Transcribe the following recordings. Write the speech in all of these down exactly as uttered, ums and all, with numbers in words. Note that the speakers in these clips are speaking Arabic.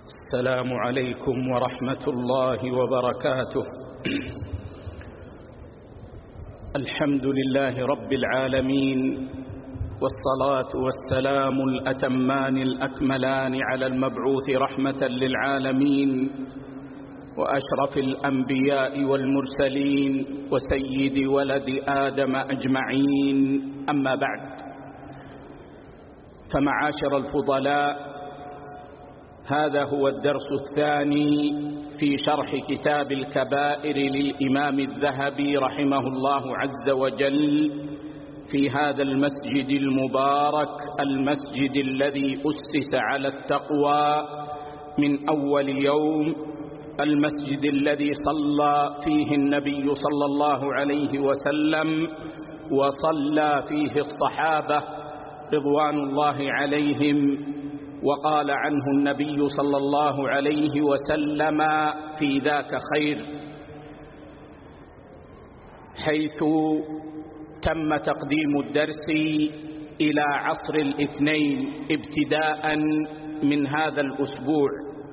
السلام عليكم ورحمة الله وبركاته. الحمد لله رب العالمين، والصلاة والسلام الأتمان الأكملان على المبعوث رحمة للعالمين وأشرف الأنبياء والمرسلين وسيد ولد آدم أجمعين، أما بعد، فمعاشر الفضلاء، هذا هو الدرس الثاني في شرح كتاب الكبائر للإمام الذهبي رحمه الله عز وجل في هذا المسجد المبارك، المسجد الذي أسس على التقوى من أول يوم، المسجد الذي صلى فيه النبي صلى الله عليه وسلم وصلى فيه الصحابة رضوان الله عليهم، وقال عنه النبي صلى الله عليه وسلم في ذاك خير، حيث تم تقديم الدرس إلى عصر الاثنين ابتداء من هذا الأسبوع.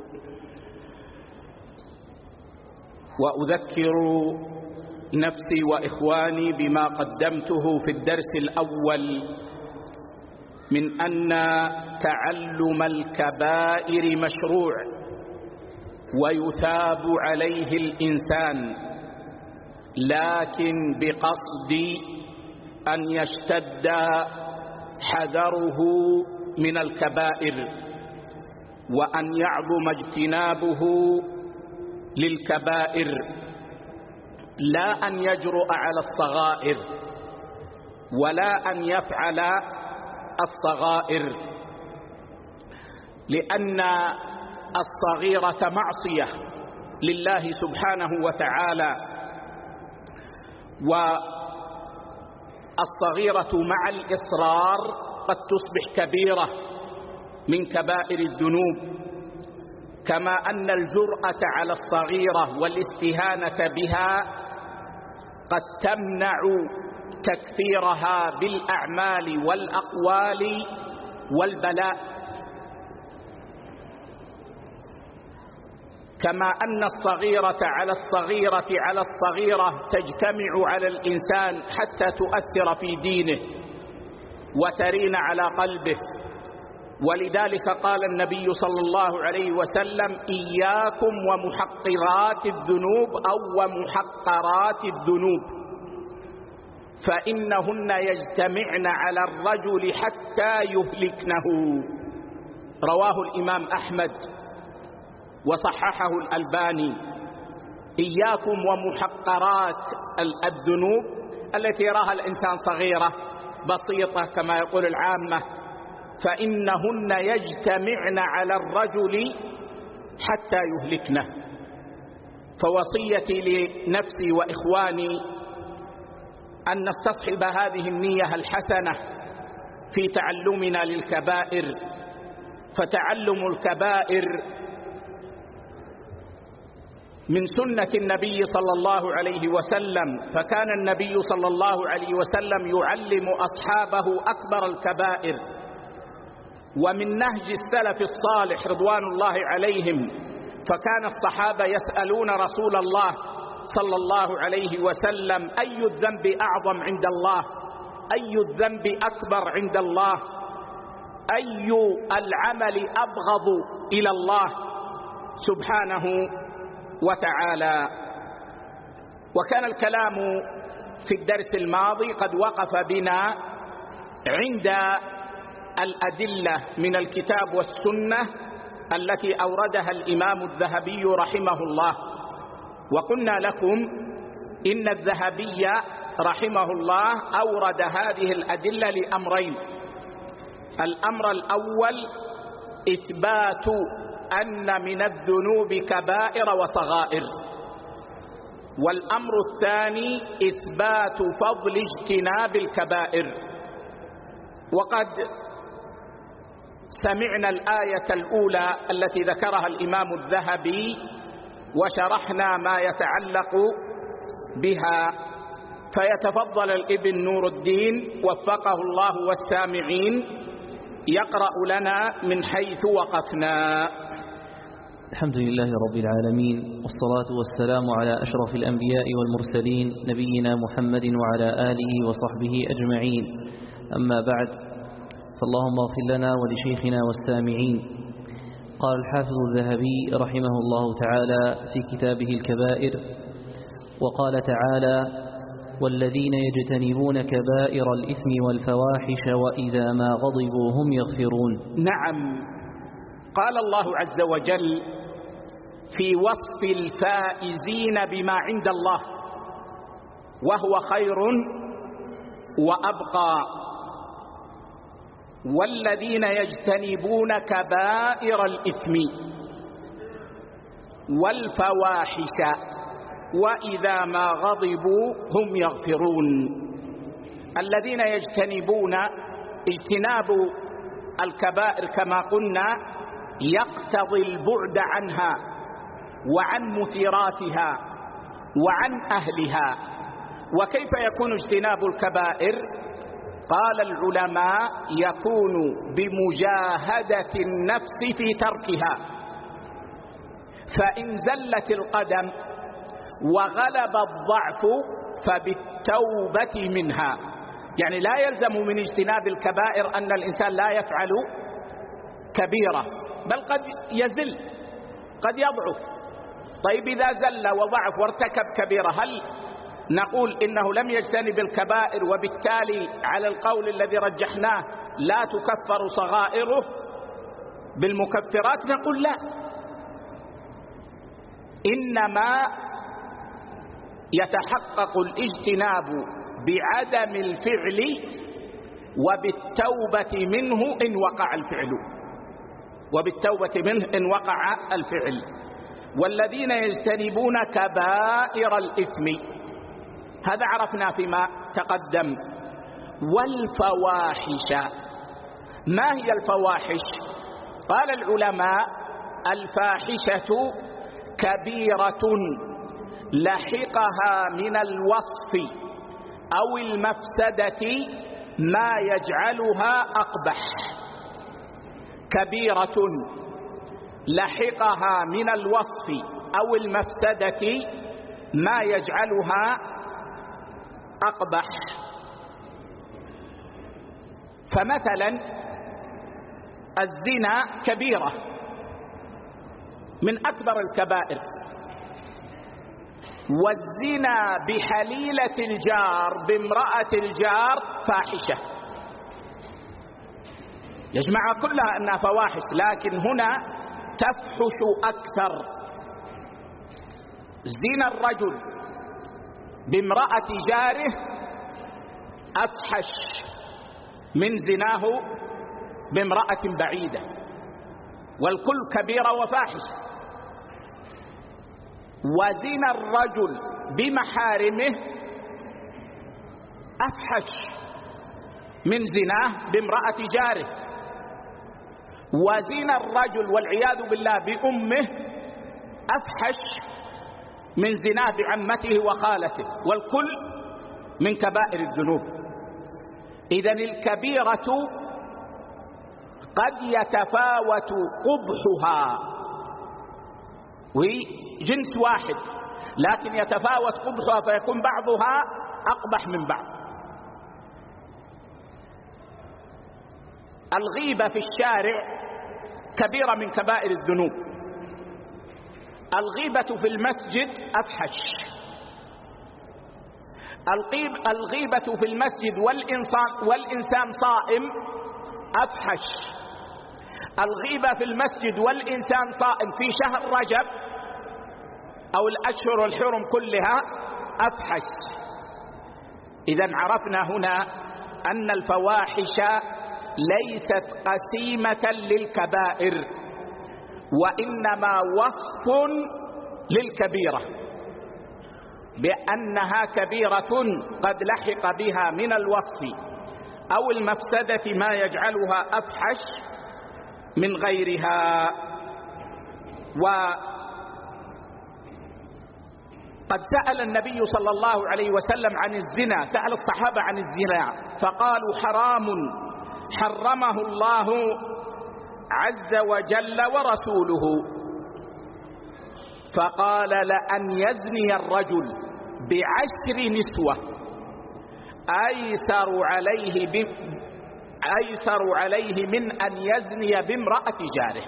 وأذكر نفسي وإخواني بما قدمته في الدرس الأول من أن تعلم الكبائر مشروع ويثاب عليه الإنسان، لكن بقصد أن يشتد حذره من الكبائر وأن يعظم اجتنابه للكبائر، لا أن يجرؤ على الصغائر ولا أن يفعل الصغائر، لأن الصغيرة معصية لله سبحانه وتعالى، والصغيرة مع الإصرار قد تصبح كبيرة من كبائر الذنوب، كما أن الجرأة على الصغيرة والاستهانة بها قد تمنع تكفيرها بالأعمال والأقوال والبلاء، كما أن الصغيرة على الصغيرة على الصغيرة تجتمع على الإنسان حتى تؤثر في دينه وترين على قلبه. ولذلك قال النبي صلى الله عليه وسلم: إياكم ومحقرات الذنوب أو ومحقرات الذنوب، فإنهن يجتمعن على الرجل حتى يهلكنه. رواه الإمام أحمد وصححه الألباني. إياكم ومحقرات الذنوب التي يراها الإنسان صغيرة بسيطة كما يقول العامة، فإنهن يجتمعن على الرجل حتى يهلكنه. فوصيتي لنفسي وإخواني أن نستصحب هذه النية الحسنة في تعلمنا للكبائر، فتعلم الكبائر من سنة النبي صلى الله عليه وسلم، فكان النبي صلى الله عليه وسلم يعلم أصحابه أكبر الكبائر. ومن نهج السلف الصالح رضوان الله عليهم، فكان الصحابة يسألون رسول الله صلى الله عليه وسلم: أي الذنب أعظم عند الله؟ أي الذنب أكبر عند الله؟ أي العمل أبغض إلى الله سبحانه وتعالى؟ وكان الكلام في الدرس الماضي قد وقف بنا عند الأدلة من الكتاب والسنة التي أوردها الإمام الذهبي رحمه الله. وقلنا لكم إن الذهبي رحمه الله أورد هذه الأدلة لأمرين: الأمر الأول إثبات أن من الذنوب كبائر وصغائر، والأمر الثاني إثبات فضل اجتناب الكبائر. وقد سمعنا الآية الأولى التي ذكرها الإمام الذهبي وشرحنا ما يتعلق بها، فيتفضل الابن نور الدين وفقه الله والسامعين يقرأ لنا من حيث وقفنا. الحمد لله رب العالمين، والصلاة والسلام على أشرف الأنبياء والمرسلين نبينا محمد وعلى آله وصحبه أجمعين. أما بعد، فاللهم اغفر لنا ولشيخنا والسامعين. قال الحافظ الذهبي رحمه الله تعالى في كتابه الكبائر: وقال تعالى: والذين يجتنبون كبائر الإثم والفواحش وإذا ما غضبوا هم يغفرون. نعم، قال الله عز وجل في وصف الفائزين بما عند الله: وهو خير وأبقى، والذين يجتنبون كبائر الإثم والفواحش وإذا ما غضبوا هم يغفرون. الذين يجتنبون، اجتناب الكبائر كما قلنا يقتضي البعد عنها وعن مثيراتها وعن أهلها. وكيف يكون اجتناب الكبائر؟ قال العلماء: يكون بمجاهدة النفس في تركها، فإن زلت القدم وغلب الضعف فبالتوبة منها. يعني لا يلزم من اجتناب الكبائر أن الإنسان لا يفعل كبيرة، بل قد يزل، قد يضعف. طيب إذا زل وضعف وارتكب كبيرة، هل نقول إنه لم يجتنب الكبائر وبالتالي على القول الذي رجحناه لا تكفر صغائره بالمكفرات؟ نقول لا، إنما يتحقق الاجتناب بعدم الفعل وبالتوبة منه إن وقع الفعل، وبالتوبة منه إن وقع الفعل. والذين يجتنبون كبائر الإثم، هذا عرفنا فيما تقدم. والفواحش، ما هي الفواحش؟ قال العلماء: الفاحشة كبيرة لحقها من الوصف أو المفسدة ما يجعلها أقبح. كبيرة لحقها من الوصف أو المفسدة ما يجعلها أقبح. فمثلا الزنا كبيرة من أكبر الكبائر، والزنا بحليلة الجار بامرأة الجار فاحشة. يجمع كلها أنها فواحش، لكن هنا تفحش أكثر. زنا الرجل بامرأة جاره أفحش من زناه بامرأة بعيدة، والكل كبيرة وفاحشة. وزنا الرجل بمحارمه أفحش من زناه بامرأة جاره. وزنا الرجل والعياذ بالله بأمه أفحش من زناه بعمته وخالته، والكل من كبائر الذنوب. إذن الكبيرة قد يتفاوت قبحها، وهي جنس واحد، لكن يتفاوت قبحها فيكون بعضها أقبح من بعض. الغيبة في الشارع كبيرة من كبائر الذنوب. الغيبة في المسجد أفحش. الغيبة في المسجد والإنسان, والإنسان صائم أفحش. الغيبة في المسجد والإنسان صائم في شهر رجب أو الأشهر الحرم كلها أفحش. إذن عرفنا هنا أن الفواحش ليست قسيمة للكبائر، وإنما وصف للكبيرة، بأنها كبيرة قد لحق بها من الوصف أو المفسدة ما يجعلها أفحش من غيرها. وقد سأل النبي صلى الله عليه وسلم عن الزنا، سأل الصحابة عن الزنا فقالوا: حرام حرمه الله عز وجل ورسوله. فقال: لأن يزني الرجل بعشر نسوة أيسر عليه ب... أيسر عليه من أن يزني بامرأة جاره.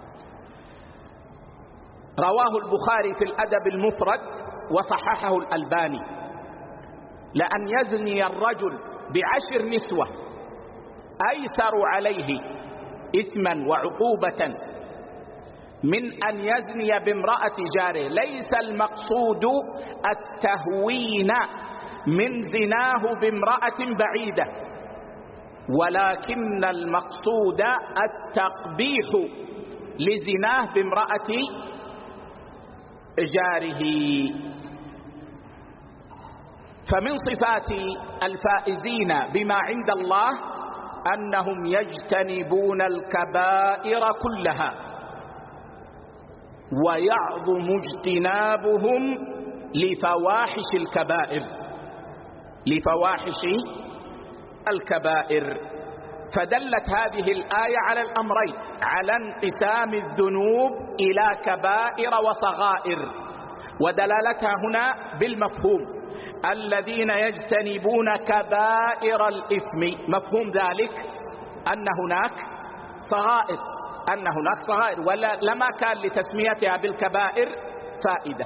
رواه البخاري في الأدب المفرد وصححه الألباني: لأن يزني الرجل بعشر نسوة أيسر عليه إثما وعقوبة من أن يزني بامرأة جاره. ليس المقصود التهوين من زناه بامرأة بعيدة، ولكن المقصود التقبيح لزناه بامرأة جاره. فمن صفات الفائزين بما عند الله أنهم يجتنبون الكبائر كلها، ويعظم اجتنابهم لفواحش الكبائر لفواحش الكبائر. فدلت هذه الآية على الأمرين: على انقسام الذنوب إلى كبائر وصغائر، ودلالتها هنا بالمفهوم: الذين يجتنبون كبائر الإثم. مفهوم ذلك أن هناك صغائر أن هناك صغائر ولا لما كان لتسميتها بالكبائر فائدة.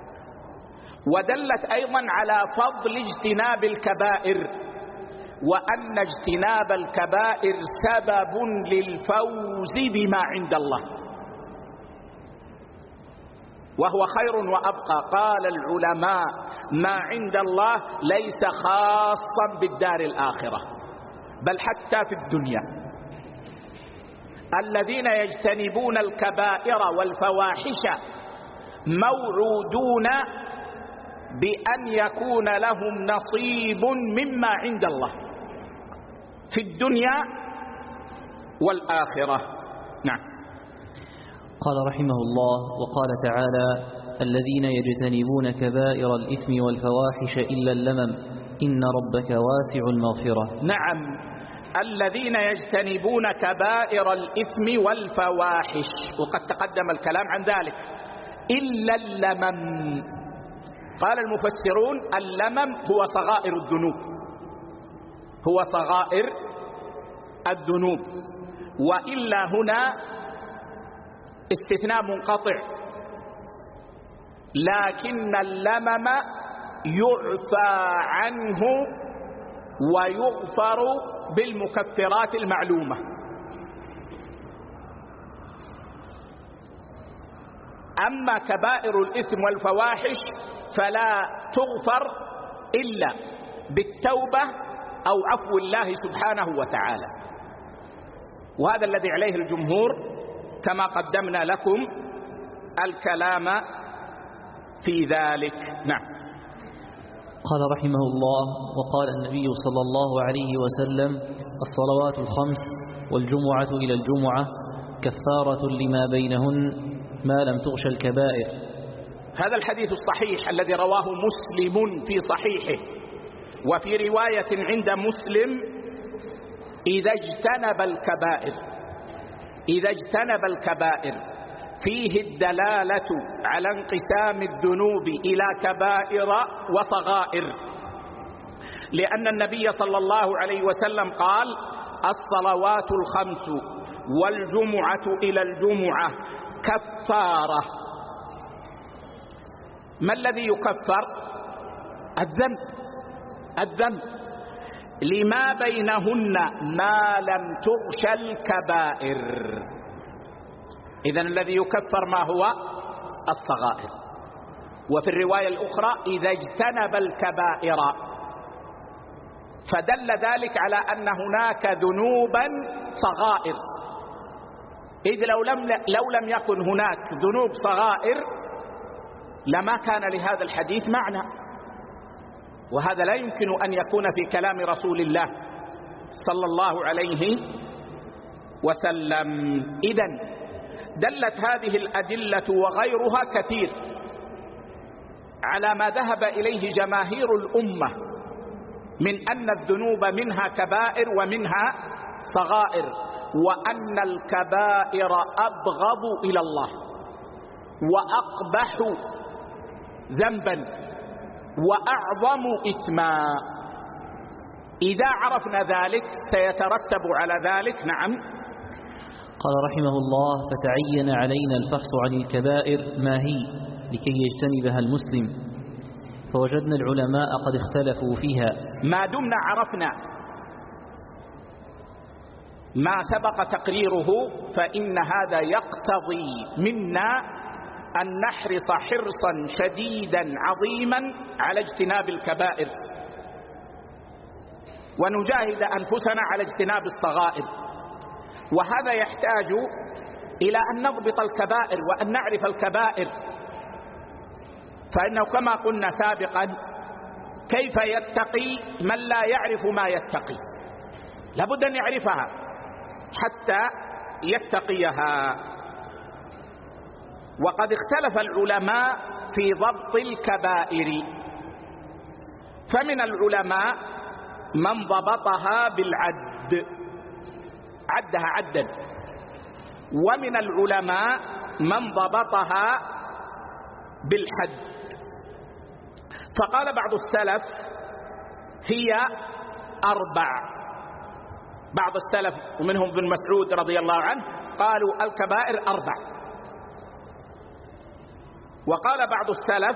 ودلت أيضا على فضل اجتناب الكبائر، وأن اجتناب الكبائر سبب للفوز بما عند الله، وهو خير وأبقى. قال العلماء: ما عند الله ليس خاصا بالدار الآخرة، بل حتى في الدنيا. الذين يجتنبون الكبائر والفواحش موعودون بأن يكون لهم نصيب مما عند الله في الدنيا والآخرة. نعم. قال رحمه الله: وقال تعالى: الذين يجتنبون كبائر الإثم والفواحش إلا اللمم إن ربك واسع المغفرة. نعم، الذين يجتنبون كبائر الإثم والفواحش، وقد تقدم الكلام عن ذلك. إلا اللمم، قال المفسرون: اللمم هو صغائر الذنوب هو صغائر الذنوب وإلا هنا استثناء منقطع، لكن اللمم يعفى عنه ويغفر بالمكفرات المعلومة. أما كبائر الإثم والفواحش فلا تغفر إلا بالتوبة أو عفو الله سبحانه وتعالى، وهذا الذي عليه الجمهور كما قدمنا لكم الكلام في ذلك. نعم. قال رحمه الله: وقال النبي صلى الله عليه وسلم: الصلوات الخمس والجمعة إلى الجمعة كفارة لما بينهن ما لم تغش الكبائر. هذا الحديث الصحيح الذي رواه مسلم في صحيحه، وفي رواية عند مسلم: إذا اجتنب الكبائر إذا اجتنب الكبائر فيه الدلالة على انقسام الذنوب إلى كبائر وصغائر، لأن النبي صلى الله عليه وسلم قال: الصلوات الخمس والجمعة إلى الجمعة كفارة. ما الذي يكفر؟ الذنب الذنب لما بينهن ما لم تغش الكبائر. إذن الذي يكفر ما هو؟ الصغائر. وفي الرواية الأخرى: إذا اجتنب الكبائر، فدل ذلك على أن هناك ذنوبا صغائر، إذ لو لم, لو لم يكن هناك ذنوب صغائر لما كان لهذا الحديث معنى، وهذا لا يمكن أن يكون في كلام رسول الله صلى الله عليه وسلم. إذن دلت هذه الأدلة وغيرها كثير على ما ذهب إليه جماهير الأمة من أن الذنوب منها كبائر ومنها صغائر، وأن الكبائر أبغض إلى الله وأقبح ذنبا وأعظم إثما. إذا عرفنا ذلك سيترتب على ذلك. نعم. قال رحمه الله: فتعين علينا الفحص عن الكبائر ما هي لكي يجتنبها المسلم، فوجدنا العلماء قد اختلفوا فيها. ما دمنا عرفنا ما سبق تقريره فإن هذا يقتضي منا أن نحرص حرصا شديدا عظيما على اجتناب الكبائر، ونجاهد أنفسنا على اجتناب الصغائر. وهذا يحتاج إلى أن نضبط الكبائر وأن نعرف الكبائر، فإنه كما قلنا سابقا كيف يتقي من لا يعرف ما يتقي؟ لابد أن يعرفها حتى يتقيها. وقد اختلف العلماء في ضبط الكبائر، فمن العلماء من ضبطها بالعد، عدها عدا، ومن العلماء من ضبطها بالحد. فقال بعض السلف هي أربع، بعض السلف ومنهم ابن مسعود رضي الله عنه قالوا الكبائر أربع، وقال بعض السلف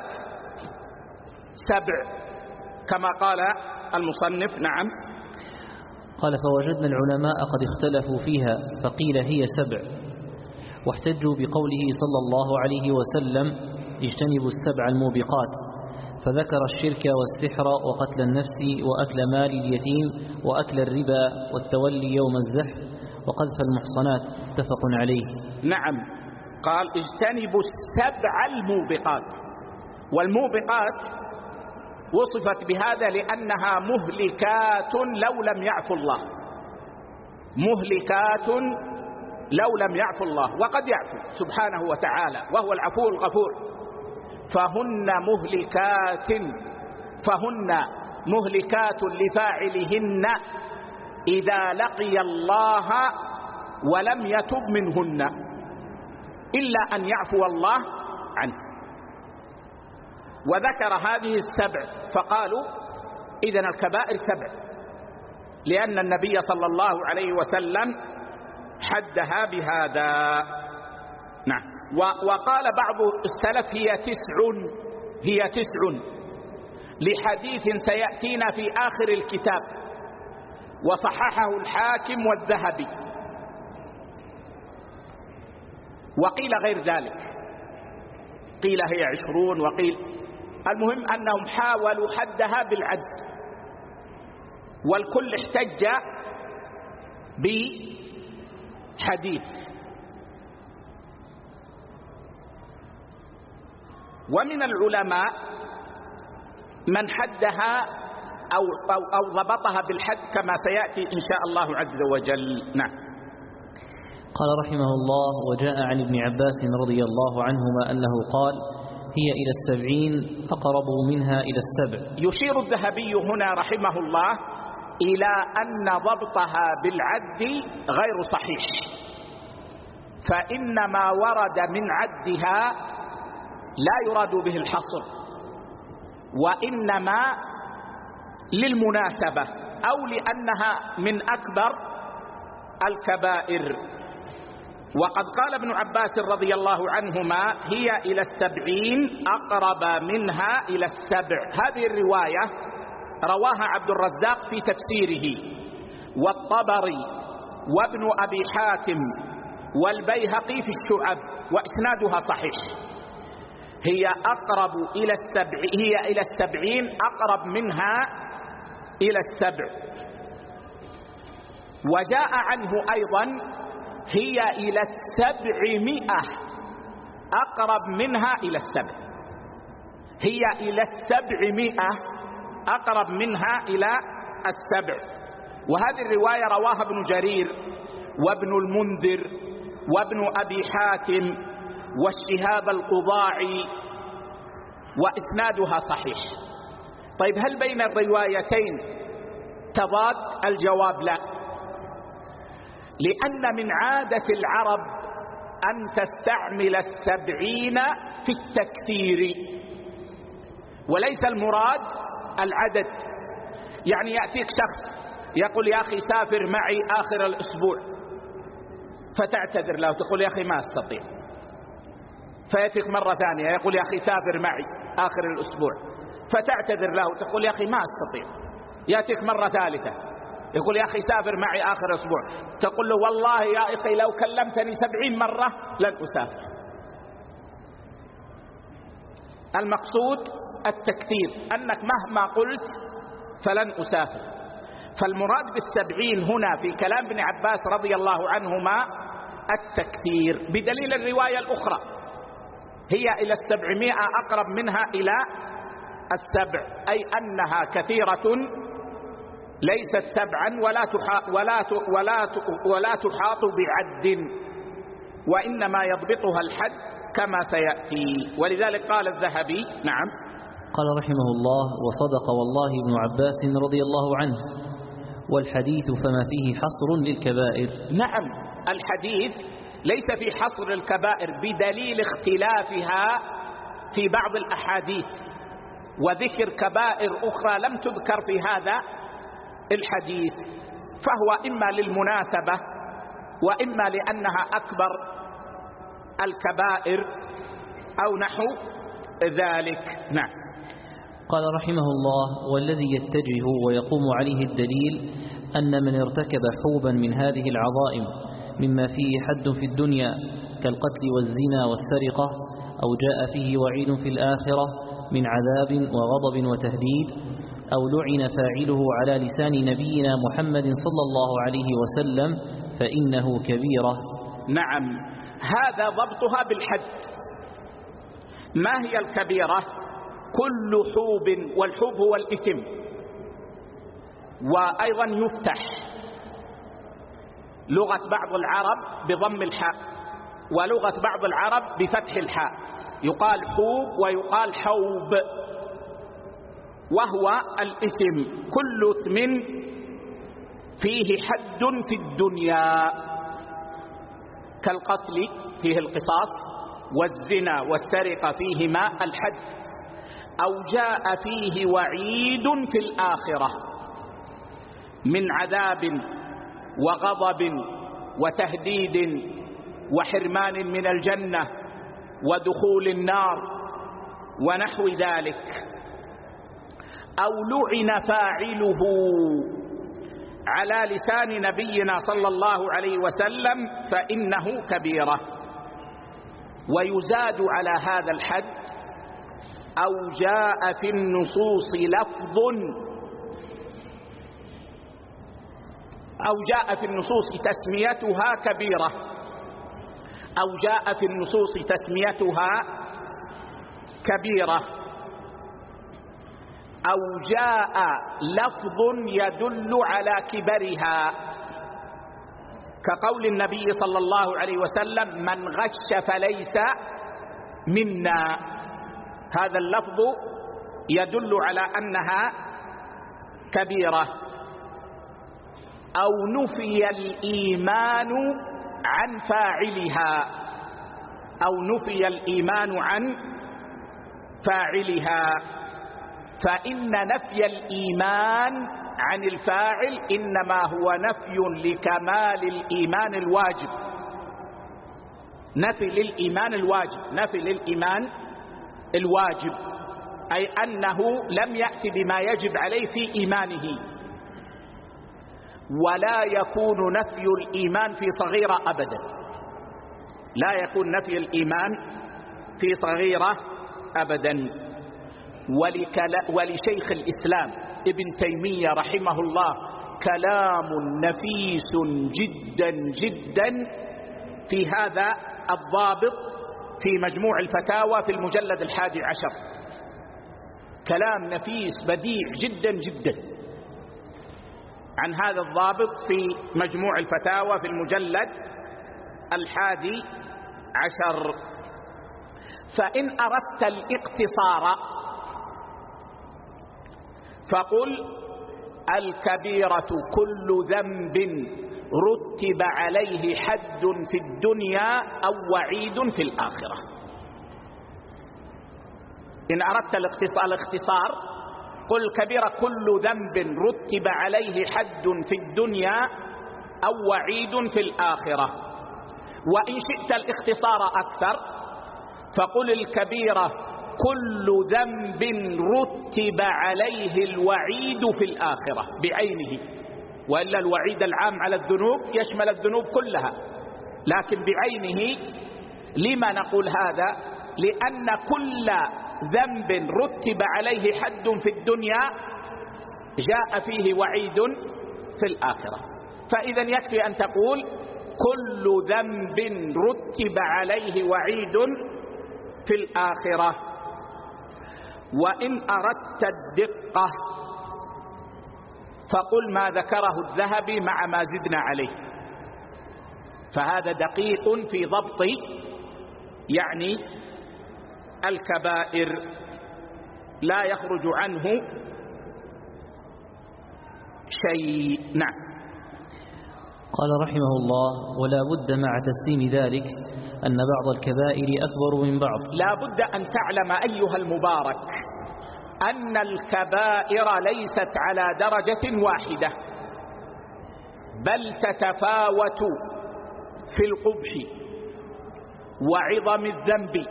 سبع كما قال المصنف. نعم. قال: فوجدنا العلماء قد اختلفوا فيها، فقيل هي سبع، واحتجوا بقوله صلى الله عليه وسلم: اجتنبوا السبع الموبقات، فذكر الشرك والسحر وقتل النفس وأكل مال اليتيم وأكل الربا والتولي يوم الزحف وقذف المحصنات، متفق عليه. نعم. قال اجتنبوا السبع الموبقات، والموبقات وصفت بهذا لأنها مهلكات لو لم يعفو الله، مهلكات لو لم يعفو الله، وقد يعفو سبحانه وتعالى وهو العفو الغفور. فهن مهلكات فهن مهلكات لفاعلهن إذا لقي الله ولم يتب منهن إلا أن يعفو الله عنه. وذكر هذه السبع فقالوا إذن الكبائر سبع، لأن النبي صلى الله عليه وسلم حدها بهذا. نعم. وقال بعض السلف هي تسع، هي تسع لحديث سيأتينا في آخر الكتاب، وصححه الحاكم والذهبي. وقيل غير ذلك، قيل هي عشرون، وقيل، المهم أنهم حاولوا حدها بالعد، والكل احتج بحديث. ومن العلماء من حدها أو, أو, أو ضبطها بالحد كما سيأتي إن شاء الله عز وجل. نعم. قال رحمه الله: وجاء عن ابن عباس رضي الله عنهما أنه قال: هي إلى السبعين أقرب منها إلى السبع. يشير الذهبي هنا رحمه الله إلى أن ضبطها بالعد غير صحيح، فإن ما ورد من عدها لا يراد به الحصر، وإنما للمناسبة أو لأنها من أكبر الكبائر. وقد قال ابن عباس رضي الله عنهما: هي إلى السبعين أقرب منها إلى السبع. هذه الرواية رواها عبد الرزاق في تفسيره، والطبري وابن أبي حاتم والبيهقي في الشعب، وإسنادها صحيح. هي أقرب إلى السبع، هي إلى السبعين أقرب منها إلى السبع. وجاء عنه أيضا: هي إلى السبعمائة أقرب منها إلى السبع. هي إلى السبعمائة أقرب منها إلى السبع. وهذه الرواية رواها ابن جرير وابن المنذر وابن أبي حاتم والشهاب القضاعي، وإسنادها صحيح. طيب، هل بين الروايتين تضاد؟ الجواب لا، لأن من عادة العرب أن تستعمل السبعين في التكثير، وليس المراد العدد. يعني يأتيك شخص يقول يا أخي سافر معي آخر الأسبوع، فتعتذر له تقول يا أخي ما أستطيع. فيأتيك مرة ثانية يقول يا أخي سافر معي آخر الأسبوع، فتعتذر له تقول يا أخي ما أستطيع. يأتيك مرة ثالثة يقول يا أخي سافر معي آخر أسبوع، تقول له والله يا أخي لو كلمتني سبعين مرة لن أسافر. المقصود التكثير، أنك مهما قلت فلن أسافر. فالمراد بالسبعين هنا في كلام ابن عباس رضي الله عنهما التكثير، بدليل الرواية الأخرى هي إلى السبعمائة أقرب منها إلى السبع، أي أنها كثيرة ليست سبعا ولا ولا ولا ولا تحاط بعد، وإنما يضبطها الحد كما سيأتي. ولذلك قال الذهبي نعم قال رحمه الله: وصدق والله ابن عباس رضي الله عنه، والحديث فما فيه حصر للكبائر. نعم، الحديث ليس في حصر الكبائر بدليل اختلافها في بعض الأحاديث وذكر كبائر أخرى لم تذكر في هذا الحديث، فهو إما للمناسبة وإما لأنها أكبر الكبائر أو نحو ذلك. نعم. قال رحمه الله: والذي يتجه ويقوم عليه الدليل أن من ارتكب حوبا من هذه العظائم مما فيه حد في الدنيا كالقتل والزنا والسرقة، أو جاء فيه وعيد في الآخرة من عذاب وغضب وتهديد، أو لعن فاعله على لسان نبينا محمد صلى الله عليه وسلم، فإنه كبيرة. نعم، هذا ضبطها بالحد. ما هي الكبيرة؟ كل حوب، والحوب هو الإثم، وأيضا يفتح لغة بعض العرب بضم الحاء ولغة بعض العرب بفتح الحاء، يقال حوب ويقال حوب، وهو الإثم. كل إثم فيه حد في الدنيا كالقتل فيه القصاص، والزنا والسرقة فيهما الحد، أو جاء فيه وعيد في الآخرة من عذاب وغضب وتهديد وحرمان من الجنة ودخول النار ونحو ذلك، أو لعن فاعله على لسان نبينا صلى الله عليه وسلم، فإنه كبيرة. ويزاد على هذا الحد أو جاء في النصوص لفظ أو جاء في النصوص تسميتها كبيرة، أو جاء في النصوص تسميتها كبيرة، أو جاء لفظ يدل على كبرها، كقول النبي صلى الله عليه وسلم: من غش فليس منا. هذا اللفظ يدل على أنها كبيرة. أو نفي الإيمان عن فاعلها، أو نفي الإيمان عن فاعلها، فإن نفي الإيمان عن الفاعل إنما هو نفي لكمال الإيمان الواجب، نفي للإيمان الواجب، نفي للإيمان الواجب، أي أنه لم يأتي بما يجب عليه في إيمانه. ولا يكون نفي الإيمان في صغيرة أبدا، لا يكون نفي الإيمان في صغيرة أبدا. ولشيخ الإسلام ابن تيمية رحمه الله كلام نفيس جدا جدا في هذا الضابط في مجموع الفتاوى في المجلد الحادي عشر، كلام نفيس بديع جدا جدا عن هذا الضابط في مجموع الفتاوى في المجلد الحادي عشر. فإن أردت الاقتصار فقل: الكبيرة كل ذنب رتب عليه حد في الدنيا أو وعيد في الآخرة. إن أردت الاختصار قل كبيرة كل ذنب رتب عليه حد في الدنيا أو وعيد في الآخرة. وإن شئت الاختصار أكثر فقل الكبيرة كل ذنب رتب عليه الوعيد في الآخرة بعينه، وإلا الوعيد العام على الذنوب يشمل الذنوب كلها، لكن بعينه. لما نقول هذا؟ لأن كل ذنب رتب عليه حد في الدنيا جاء فيه وعيد في الآخرة. فإذا يكفي أن تقول كل ذنب رتب عليه وعيد في الآخرة. وإن أردت الدقة فقل ما ذكره الذهبي مع ما زدنا عليه، فهذا دقيق في ضبط يعني الكبائر، لا يخرج عنه شيء. نعم. قال رحمه الله: ولا بد مع تسليم ذلك أن بعض الكبائر أكبر من بعض. لا بد أن تعلم أيها المبارك أن الكبائر ليست على درجة واحدة، بل تتفاوت في القبح وعظم الذنب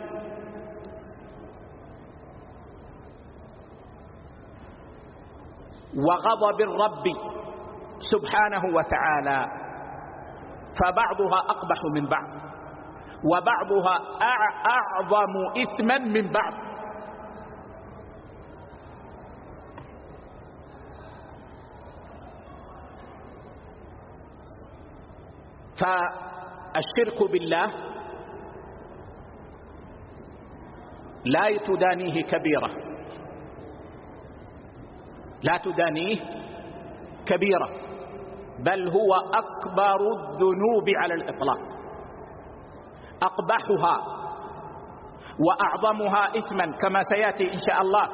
وغضب الرب سبحانه وتعالى، فبعضها أقبح من بعض وبعضها أعظم إثما من بعض. فالشرك بالله لا تدانيه كبيرة، لا تدانيه كبيرة، بل هو أكبر الذنوب على الإطلاق، أقبحها وأعظمها إثما كما سيأتي إن شاء الله،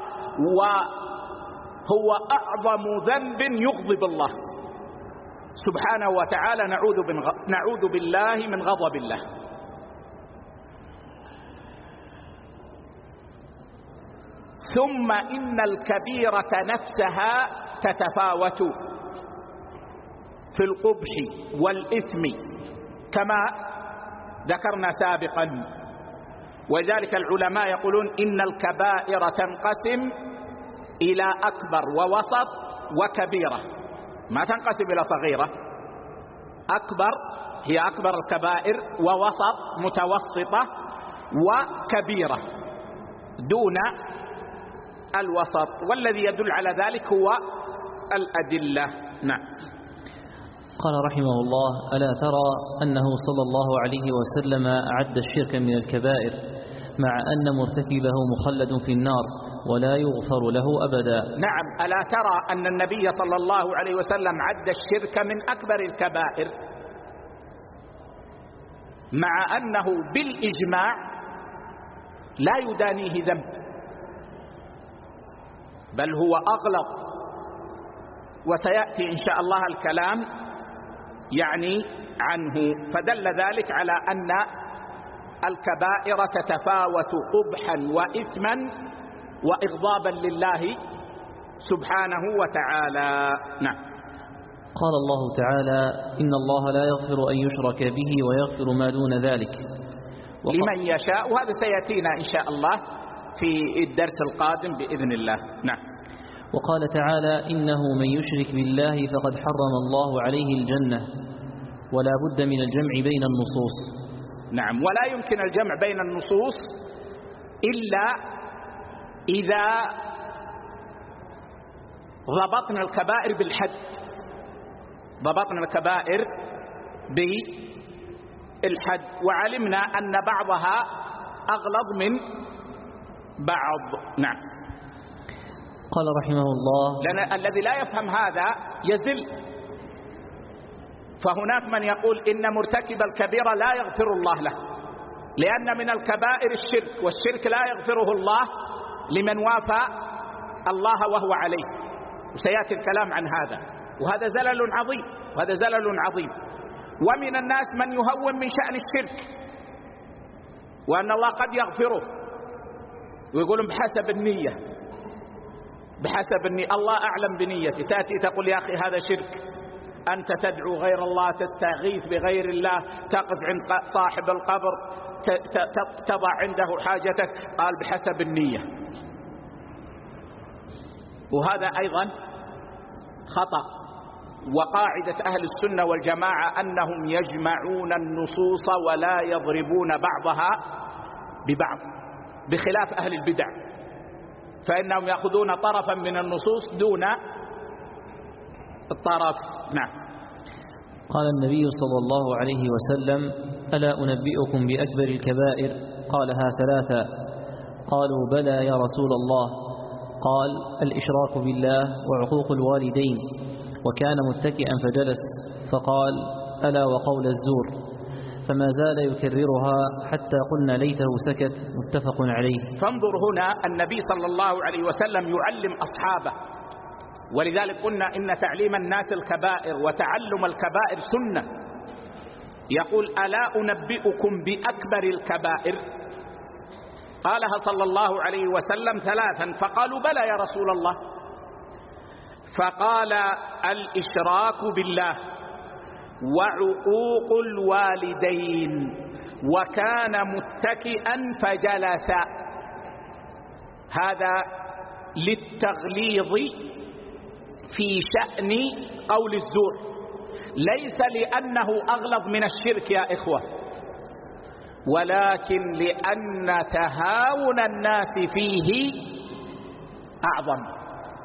وهو أعظم ذنب يغضب الله سبحانه وتعالى. نعوذ, نعوذ بالله من غضب الله. ثم إن الكبيرة نفسها تتفاوت في القبح والإثم كما ذكرنا سابقا، وذلك العلماء يقولون إن الكبائر تنقسم إلى أكبر ووسط وكبيرة، ما تنقسم إلى صغيرة. أكبر هي أكبر الكبائر، ووسط متوسطة، وكبيرة دون الوسط، والذي يدل على ذلك هو الأدلة. نعم. قال رحمه الله: ألا ترى أنه صلى الله عليه وسلم أعد الشرك من الكبائر مع أن مرتكبه مخلد في النار ولا يغفر له أبدا. نعم. ألا ترى أن النبي صلى الله عليه وسلم عد الشرك من أكبر الكبائر مع أنه بالإجماع لا يدانيه ذنب، بل هو أغلظ، وسيأتي إن شاء الله الكلام يعني عنه. فدل ذلك على أن الكبائر تتفاوت قبحا وإثما وإغضابا لله سبحانه وتعالى. نعم. قال الله تعالى: إن الله لا يغفر أن يشرك به ويغفر ما دون ذلك لمن يشاء، وهذا سيأتينا إن شاء الله في الدرس القادم بإذن الله. نعم. وقال تعالى: إنه من يشرك بالله فقد حرم الله عليه الجنة، ولا بد من الجمع بين النصوص. نعم. ولا يمكن الجمع بين النصوص إلا إذا ضبطنا الكبائر بالحد، ضبطنا الكبائر بالحد، وعلمنا أن بعضها أغلظ من بعض. نعم. قال رحمه الله: لأن الذي لا يفهم هذا يزل. فهناك من يقول إن مرتكب الكبيرة لا يغفر الله له، لأن من الكبائر الشرك، والشرك لا يغفره الله لمن وافى الله وهو عليه، وسيأتي الكلام عن هذا، وهذا زلل عظيم، وهذا زلل عظيم. ومن الناس من يهون من شأن الشرك وأن الله قد يغفره ويقولون بحسب النية، بحسب النية، الله أعلم بنيتي. تأتي تقول يا أخي هذا شرك، أنت تدعو غير الله، تستغيث بغير الله، تقف عند صاحب القبر تضع عنده حاجتك، قال بحسب النية. وهذا أيضا خطأ. وقاعدة أهل السنة والجماعة أنهم يجمعون النصوص ولا يضربون بعضها ببعض، بخلاف أهل البدع فإنهم يأخذون طرفا من النصوص دون الطرف. نعم. قال النبي صلى الله عليه وسلم: ألا أنبئكم بأكبر الكبائر؟ قالها ثلاثة. قالوا: بلى يا رسول الله. قال: الإشراك بالله وعقوق الوالدين. وكان متكئا فجلس فقال: ألا وقول الزور. فما زال يكررها حتى قلنا ليته سكت. متفق عليه. فانظر هنا النبي صلى الله عليه وسلم يعلم أصحابه، ولذلك قلنا إن تعليم الناس الكبائر وتعلم الكبائر سنة. يقول: ألا أنبئكم بأكبر الكبائر؟ قالها صلى الله عليه وسلم ثلاثا، فقالوا: بلى يا رسول الله. فقال: الإشراك بالله وعقوق الوالدين. وكان متكئا فجلس. هذا للتغليظ في شأن قول الزور، ليس لأنه أغلظ من الشرك يا إخوة، ولكن لأن تهاون الناس فيه أعظم.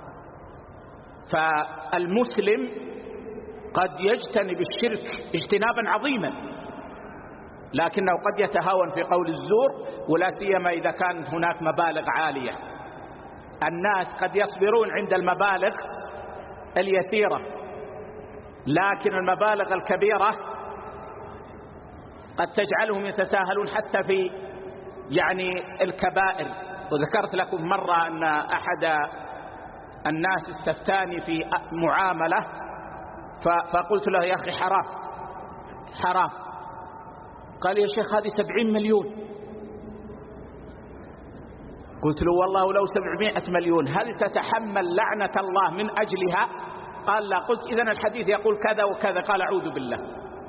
فالمسلم قد يجتنب الشرك اجتنابا عظيما، لكنه قد يتهاون في قول الزور، ولا سيما إذا كان هناك مبالغ عالية. الناس قد يصبرون عند المبالغ اليسيرة، لكن المبالغ الكبيرة قد تجعلهم يتساهلون حتى في يعني الكبائر. وذكرت لكم مرة أن أحد الناس استفتاني في معاملة، فقلت له: يا أخي حرام حرام. قال: يا شيخ هذه سبعين مليون. قلت له: والله لو سبعمائة مليون هل تتحمل لعنة الله من أجلها؟ قال: لا. قلت: إذن الحديث يقول كذا وكذا. قال: أعوذ بالله.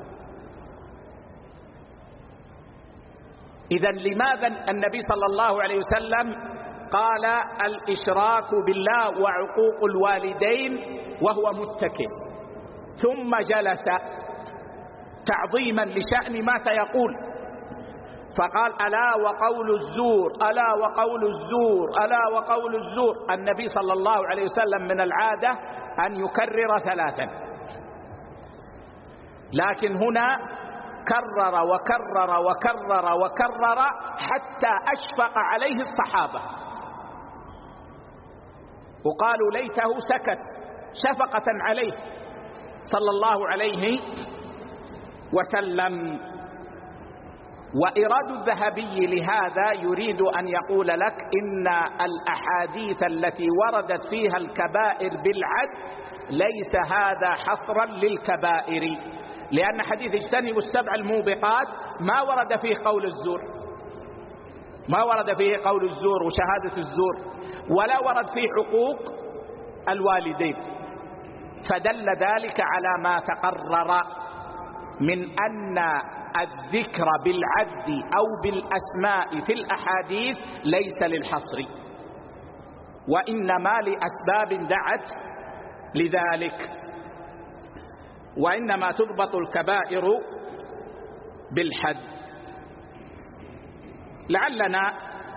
إذن لماذا النبي صلى الله عليه وسلم قال الإشراك بالله وعقوق الوالدين وهو متكئ، ثم جلس تعظيما لشأن ما سيقول؟ فقال: ألا وقول الزور، ألا وقول الزور، ألا وقول الزور. النبي صلى الله عليه وسلم من العادة أن يكرر ثلاثا، لكن هنا كرر وكرر وكرر وكرر حتى أشفق عليه الصحابة، وقالوا ليته سكت شفقة عليه صلى الله عليه وسلم. وإراد الذهبي لهذا يريد أن يقول لك إن الأحاديث التي وردت فيها الكبائر بالعد ليس هذا حصرا للكبائر، لأن حديث اجتنبوا السبع الموبقات ما ورد فيه قول الزور، ما ورد فيه قول الزور وشهادة الزور، ولا ورد فيه حقوق الوالدين. فدل ذلك على ما تقرر من أن الذكر بالعد أو بالأسماء في الأحاديث ليس للحصر، وإنما لأسباب دعت لذلك، وإنما تضبط الكبائر بالحد. لعلنا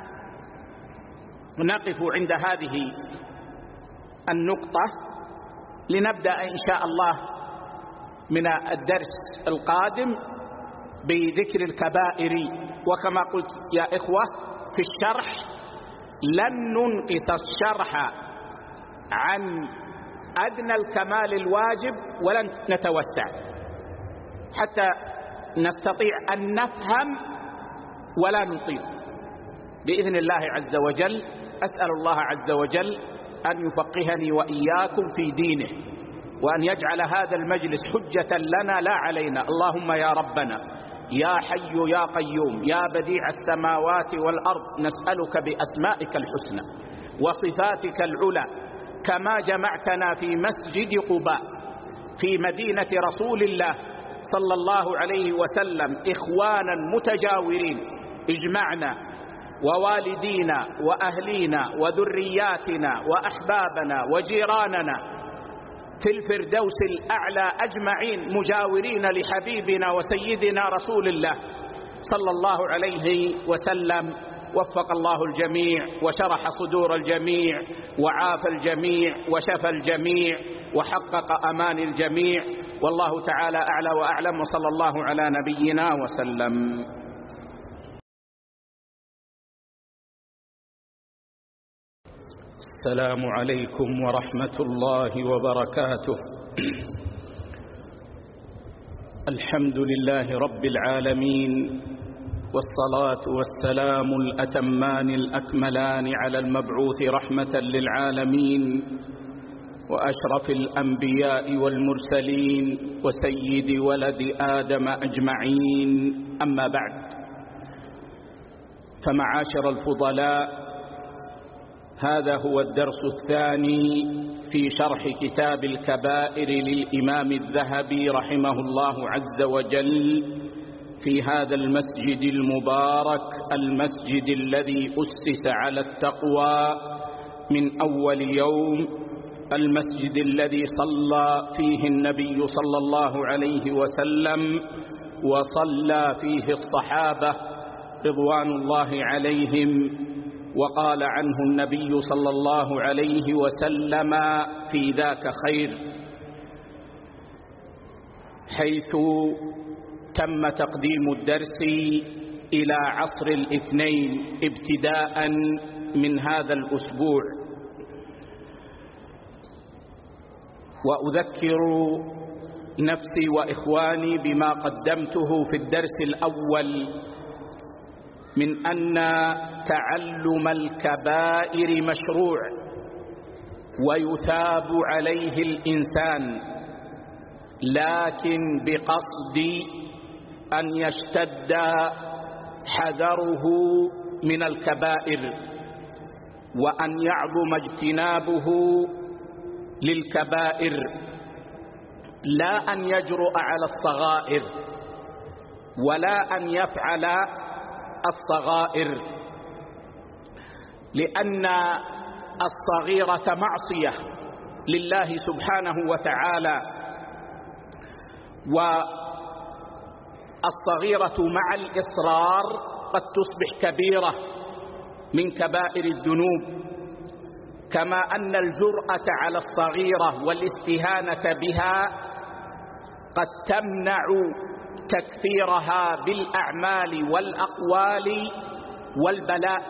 نقف عند هذه النقطة لنبدأ إن شاء الله من الدرس القادم بذكر الكبائر. وكما قلت يا إخوة في الشرح لن ننقص الشرح عن أدنى الكمال الواجب ولن نتوسع حتى نستطيع أن نفهم ولا نطيل بإذن الله عز وجل. أسأل الله عز وجل أن يفقهني وإياكم في دينه وأن يجعل هذا المجلس حجة لنا لا علينا. اللهم يا ربنا يا حي يا قيوم يا بديع السماوات والأرض، نسألك بأسمائك الحسنى وصفاتك العلى كما جمعتنا في مسجد قباء في مدينة رسول الله صلى الله عليه وسلم إخوانا متجاورين، اجمعنا ووالدينا وأهلينا وذرياتنا وأحبابنا وجيراننا في الفردوس الأعلى أجمعين مجاورين لحبيبنا وسيدنا رسول الله صلى الله عليه وسلم. وفق الله الجميع وشرح صدور الجميع وعاف الجميع وشفى الجميع وحقق أمان الجميع، والله تعالى أعلى وأعلم، وصلى الله على نبينا وسلم. السلام عليكم ورحمة الله وبركاته. الحمد لله رب العالمين، والصلاة والسلام الأتمان الأكملان على المبعوث رحمة للعالمين وأشرف الأنبياء والمرسلين وسيد ولد آدم أجمعين، أما بعد، فمعاشر الفضلاء، هذا هو الدرس الثاني في شرح كتاب الكبائر للإمام الذهبي رحمه الله عز وجل في هذا المسجد المبارك، المسجد الذي أسس على التقوى من أول يوم، المسجد الذي صلى فيه النبي صلى الله عليه وسلم وصلى فيه الصحابة رضوان الله عليهم، وقال عنه النبي صلى الله عليه وسلم في ذاك خير، حيث تم تقديم الدرس إلى عصر الاثنين ابتداء من هذا الأسبوع. وأذكر نفسي وإخواني بما قدمته في الدرس الأول من أن تعلم الكبائر مشروع ويثاب عليه الإنسان، لكن بقصد أن يشتد حذره من الكبائر وأن يعظم اجتنابه للكبائر، لا أن يجرؤ على الصغائر ولا أن يفعل الصغائر، لأن الصغيرة معصية لله سبحانه وتعالى، والصغيرة مع الإصرار قد تصبح كبيرة من كبائر الذنوب، كما أن الجرأة على الصغيرة والاستهانة بها قد تمنع تكفيرها بالأعمال والأقوال والبلاء،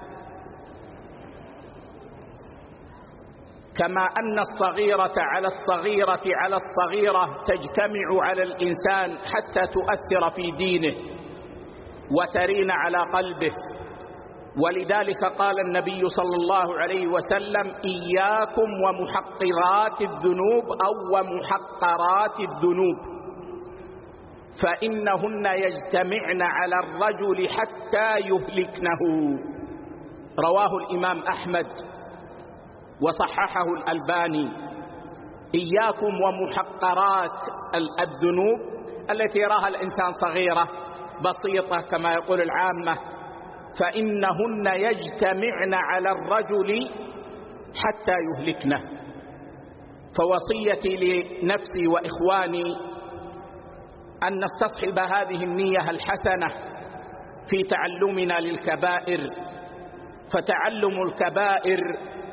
كما أن الصغيرة على الصغيرة على الصغيرة تجتمع على الإنسان حتى تؤثر في دينه وترين على قلبه. ولذلك قال النبي صلى الله عليه وسلم: إياكم ومحقرات الذنوب أو ومحقرات الذنوب، فإنهن يجتمعن على الرجل حتى يهلكنه. رواه الإمام أحمد وصححه الألباني. إياكم ومحقرات الذنوب التي يراها الإنسان صغيرة بسيطة كما يقول العامة، فإنهن يجتمعن على الرجل حتى يهلكنه. فوصيتي لنفسي وإخواني أن نستصحب هذه النية الحسنة في تعلمنا للكبائر، فتعلم الكبائر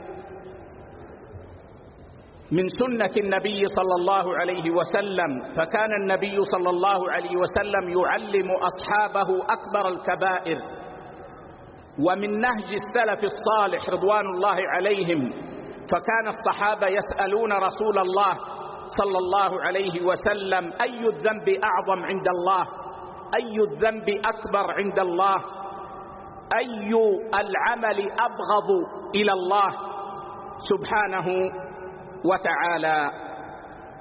من سنة النبي صلى الله عليه وسلم، فكان النبي صلى الله عليه وسلم يعلم أصحابه أكبر الكبائر. ومن نهج السلف الصالح رضوان الله عليهم، فكان الصحابة يسألون رسول الله صلى الله عليه وسلم: أي الذنب أعظم عند الله؟ أي الذنب أكبر عند الله؟ أي العمل أبغض إلى الله سبحانه وتعالى؟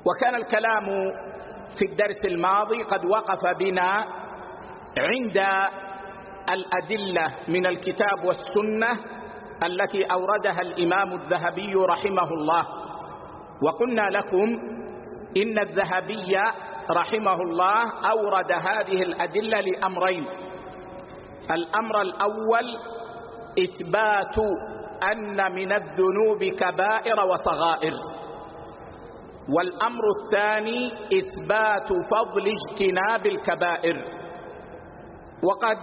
وكان الكلام في الدرس الماضي قد وقف بنا عند الأدلة من الكتاب والسنة التي أوردها الإمام الذهبي رحمه الله. وقلنا لكم إن الذهبي رحمه الله أورد هذه الأدلة لأمرين: الأمر الأول إثبات أن من الذنوب كبائر وصغائر، والأمر الثاني إثبات فضل اجتناب الكبائر. وقد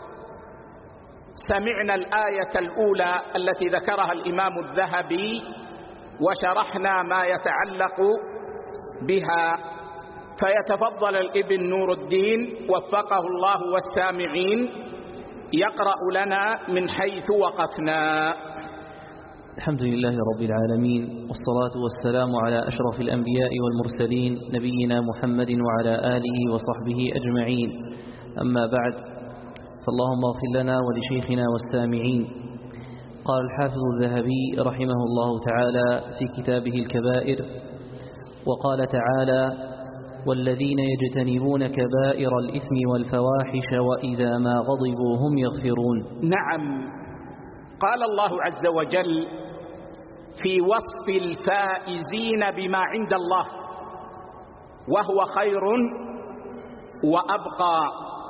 سمعنا الآية الأولى التي ذكرها الإمام الذهبي وشرحنا ما يتعلق بها، فيتفضل الابن نور الدين وفقه الله والسامعين يقرأ لنا من حيث وقفنا. الحمد لله رب العالمين، والصلاة والسلام على أشرف الأنبياء والمرسلين نبينا محمد وعلى آله وصحبه أجمعين. أما بعد، فاللهم اغفر لنا ولشيخنا والسامعين. قال الحافظ الذهبي رحمه الله تعالى في كتابه الكبائر: وقال تعالى: والذين يجتنبون كبائر الإثم والفواحش وإذا ما غضبوا هم يغفرون. نعم، قال الله عز وجل في وصف الفائزين بما عند الله وهو خير وأبقى: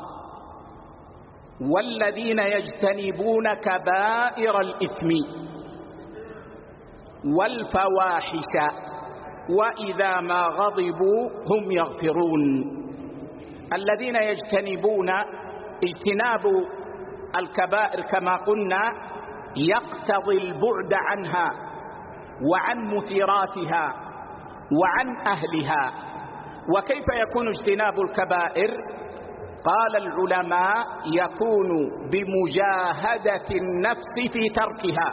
والذين يجتنبون كبائر الإثم والفواحش وإذا ما غضبوا هم يغفرون. الذين يجتنبون، اجتناب الكبائر كما قلنا يقتضي البعد عنها وعن مثيراتها وعن أهلها. وكيف يكون اجتناب الكبائر؟ قال العلماء: يكون بمجاهدة النفس في تركها،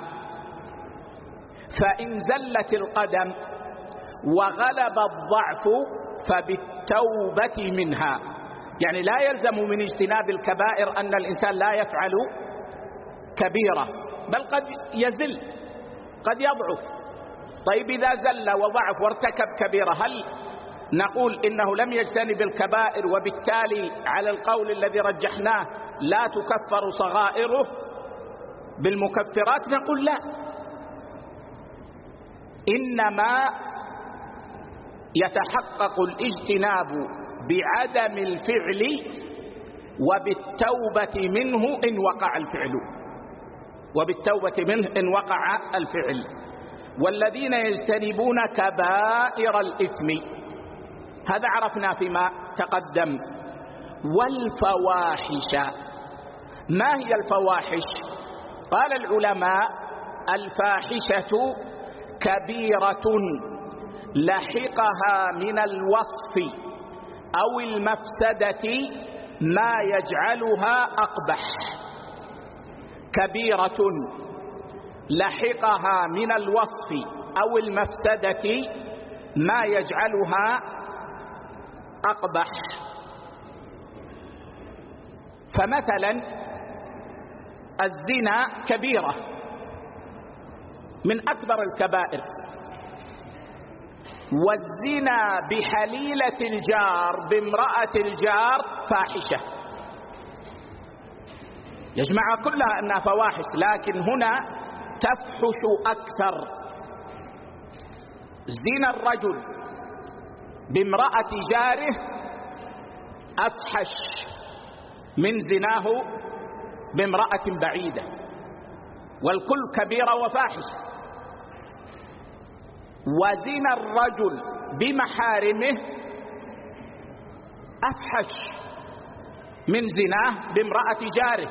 فإن زلت القدم وغلب الضعف فبالتوبة منها. يعني لا يلزم من اجتناب الكبائر أن الإنسان لا يفعل كبيرة، بل قد يزل، قد يضعف. طيب إذا زل وضعف وارتكب كبيرة، هل نقول إنه لم يجتنب الكبائر وبالتالي على القول الذي رجحناه لا تكفر صغائره بالمكفرات؟ نقول لا، إنما يتحقق الاجتناب بعدم الفعل وبالتوبة منه إن وقع الفعل، وبالتوبة منه إن وقع الفعل. والذين يجتنبون كبائر الإثم، هذا عرفنا فيما تقدم. والفواحش، ما هي الفواحش؟ قال العلماء: الفاحشة كبيرة لحقها من الوصف أو المفسدة ما يجعلها أقبح. كبيرة لحقها من الوصف أو المفسدة ما يجعلها أقبح. فمثلا الزنا كبيرة من أكبر الكبائر، والزنا بحليلة الجار بامرأة الجار فاحشة. يجمع كلها أنها فواحش، لكن هنا تفحش أكثر. زنا الرجل بامرأة جاره أفحش من زناه بامرأة بعيدة، والكل كبيرة وفاحشة. وزنا الرجل بمحارمه أفحش من زناه بامرأة جاره.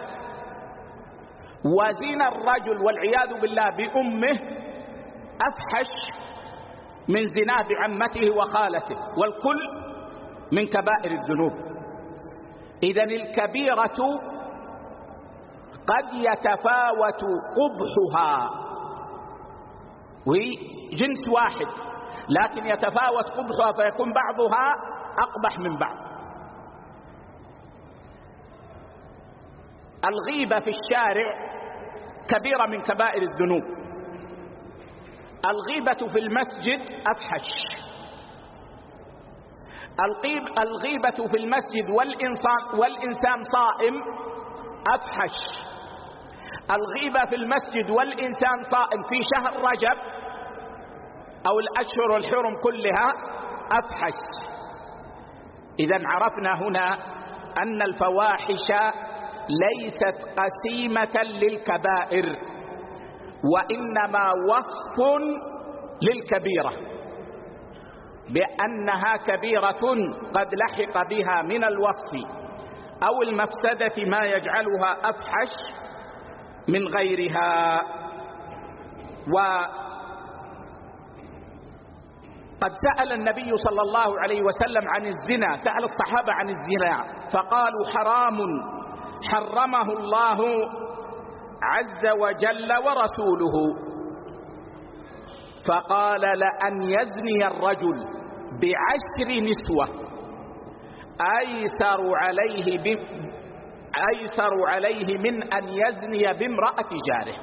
وزنا الرجل والعياذ بالله بأمه أفحش من زناه بعمته وخالته، والكل من كبائر الذنوب. إذن الكبيرة قد يتفاوت قبحها، وهي جنس واحد لكن يتفاوت قبحها، فيكون بعضها أقبح من بعض. الغيبة في الشارع كبيرة من كبائر الذنوب. الغيبة في المسجد أفحش. الغيبة في المسجد والإنسان, والإنسان صائم أفحش. الغيبة في المسجد والإنسان صائم في شهر رجب أو الأشهر الحرم كلها أفحش. إذن عرفنا هنا أن الفواحش ليست قسيمة للكبائر، وإنما وصف للكبيرة، بأنها كبيرة قد لحق بها من الوصف أو المفسدة ما يجعلها أفحش من غيرها. وقد سأل النبي صلى الله عليه وسلم عن الزنا، سأل الصحابة عن الزنا فقالوا حرام حرمه الله عز وجل ورسوله. فقال لأن يزني الرجل بعشر نسوة أيسر عليه ب... أيسر عليه من أن يزني بامرأة جاره.